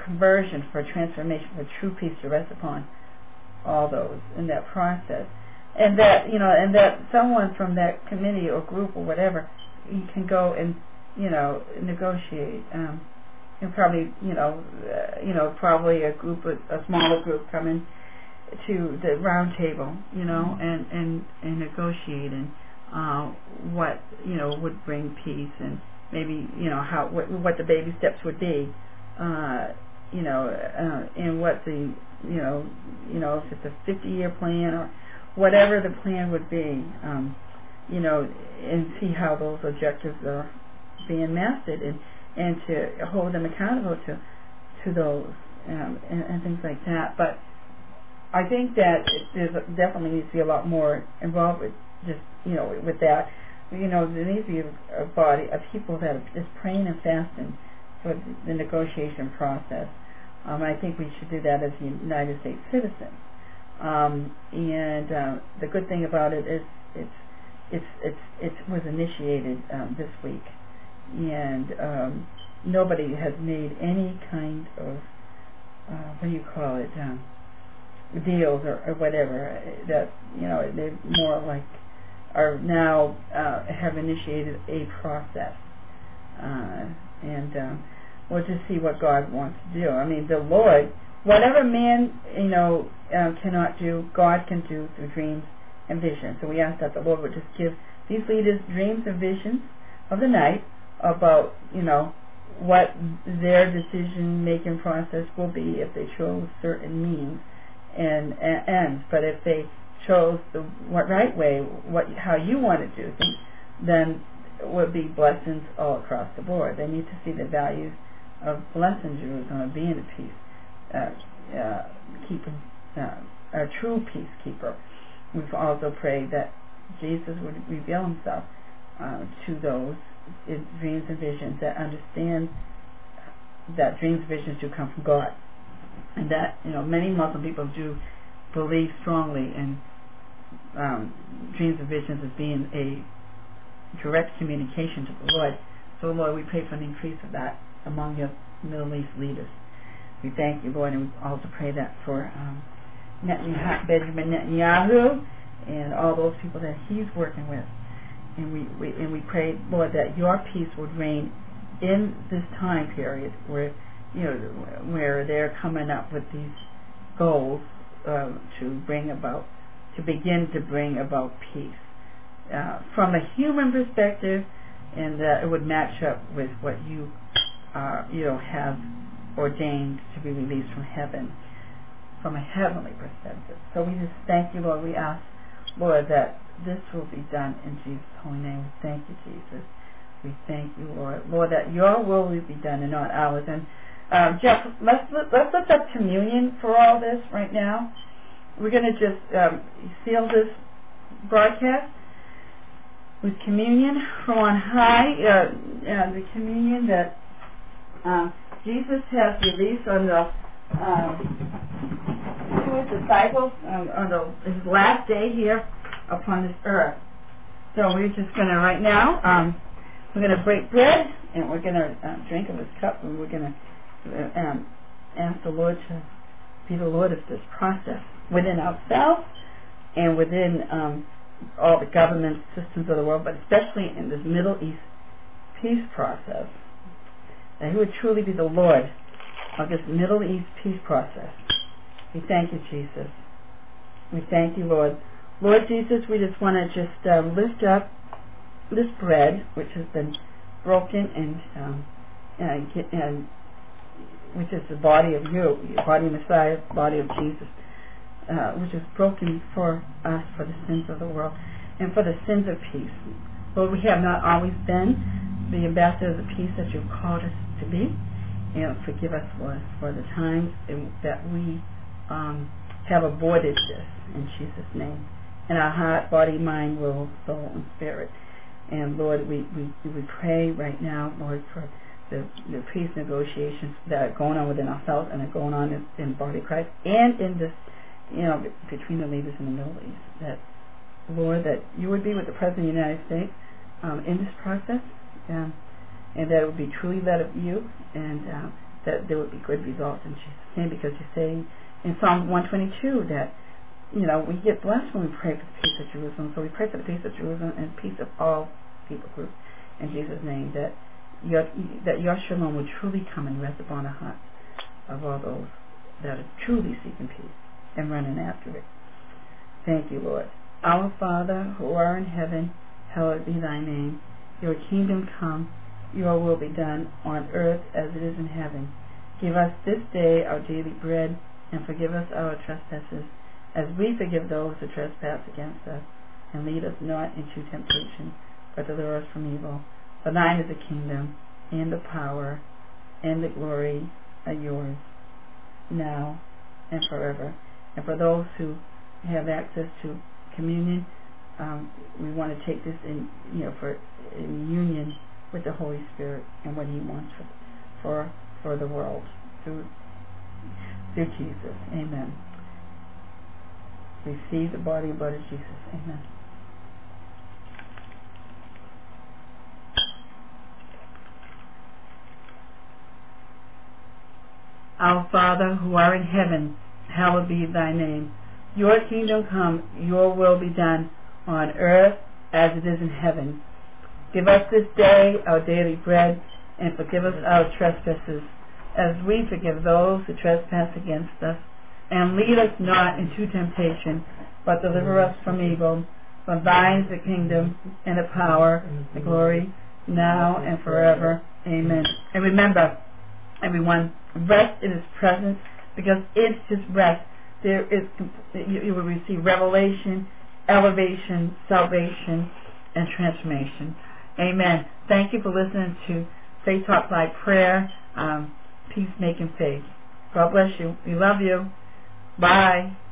conversion, for transformation, for true peace to rest upon all those in that process. and that you know, and that someone from that committee or group or whatever, you can go and you know negotiate. Um, and probably you know, uh, you know, probably a group, of, a smaller group, coming to the round table, you know, and and and negotiating uh, what you know would bring peace, and maybe you know how what, what the baby steps would be, uh, you know, uh, and what the you know you know if it's a fifty-year plan or whatever the plan would be, um, you know, and see how those objectives are being mastered, and and to hold them accountable to to those um, and, and things like that. But I think that it, there's definitely needs to be a lot more involved with just you know with that. You know, there needs to be a, a body of people that are just praying and fasting for the, the negotiation process. Um, I think we should do that as United States citizens. Um, and uh, the good thing about it is it's it's it's it was initiated um, this week, and um, nobody has made any kind of uh, what do you call it um, deals or, or whatever that you know they're more like are now uh, have initiated a process, uh, and um, we'll just see what God wants to do. I mean, the Lord, whatever man you know uh, cannot do, God can do through dreams and visions. So we ask that the Lord would just give these leaders dreams and visions of the night about you know what their decision-making process will be if they chose certain means and, and ends. But if they chose the right way, what how you want to do things, then it would be blessings all across the board. They need to see the values of blessing Jerusalem, of being a peace uh, uh, keeper, uh, a true peacekeeper. We've also prayed that Jesus would reveal himself uh, to those in dreams and visions that understand that dreams and visions do come from God, and that you know many Muslim people do believe strongly in um, dreams and visions as being a direct communication to the Lord. So Lord, we pray for an increase of that among your Middle East leaders. We thank you, Lord, and we also pray that for um, Netanyahu, Benjamin Netanyahu and all those people that he's working with. And we, we and we pray, Lord, that your peace would reign in this time period where you know where they're coming up with these goals uh, to bring about, to begin to bring about peace uh, from a human perspective, and that it would match up with what you uh, you know have ordained to be released from heaven, from a heavenly perspective. So we just thank you, Lord. We ask, Lord, that this will be done in Jesus' holy name. We thank you, Jesus. We thank you, Lord. Lord, that your will will be done and not ours. And um, Jeff, let's let's lift up communion for all this right now. We're going to just um, seal this broadcast with communion from on high. Uh, uh, the communion that um, Jesus has released on the um, to his disciples um, on the, his last day here upon this earth. So we're just going to right now, um, we're going to break bread, and we're going to uh, drink of his cup, and we're going to uh, um, ask the Lord to be the Lord of this process within ourselves and within um, all the government systems of the world, but especially in this Middle East peace process. That he would truly be the Lord of this Middle East peace process. We thank you, Jesus. We thank you, Lord. Lord Jesus, we just want to just uh, lift up this bread, which has been broken, and um, and, get, and which is the body of you, the body of Messiah, the body of Jesus, uh, which is broken for us, for the sins of the world, and for the sins of peace. Lord, we have not always been the ambassadors of peace that you've called us to be, and forgive us, Lord, for the times in, that we um, have avoided this, in Jesus' name. In our heart, body, mind, will, soul, and spirit. And Lord, we, we, we pray right now, Lord, for the, the peace negotiations that are going on within ourselves and are going on in, in the body of Christ and in this, you know, between the leaders in the Middle East. That, Lord, that you would be with the President of the United States um, in this process, um, and that it would be truly led of you, and uh, that there would be good results in Jesus' name, because you say in Psalm one twenty-two that you know, we get blessed when we pray for the peace of Jerusalem. So we pray for the peace of Jerusalem and peace of all people groups in Jesus' name, that your, that your shalom will truly come and rest upon the hearts of all those that are truly seeking peace and running after it. Thank you, Lord. Our Father, who art in heaven, hallowed be thy name. Your kingdom come, your will be done on earth as it is in heaven. Give us this day our daily bread, and forgive us our trespasses, as we forgive those who trespass against us. And lead us not into temptation, but deliver us from evil. For thine is the kingdom, and the power, and the glory are yours, now and forever. And for those who have access to communion, um, we want to take this in, you know, for in union with the Holy Spirit and what He wants for for, for the world through through Jesus. Amen. Receive the body and blood of Jesus. Amen. Our Father, who art in heaven, hallowed be thy name. Your kingdom come, your will be done, on earth as it is in heaven. Give us this day our daily bread, and forgive us our trespasses, as we forgive those who trespass against us. And lead us not into temptation, but deliver us from evil. For thine is the kingdom, and the power, the glory, now and forever. Amen. And remember, everyone, rest in His presence, because in His rest there is, you, you will receive revelation, elevation, salvation, and transformation. Amen. Thank you for listening to Faith Talk by Prayer, um, Peacemaking Faith. God bless you. We love you. Bye.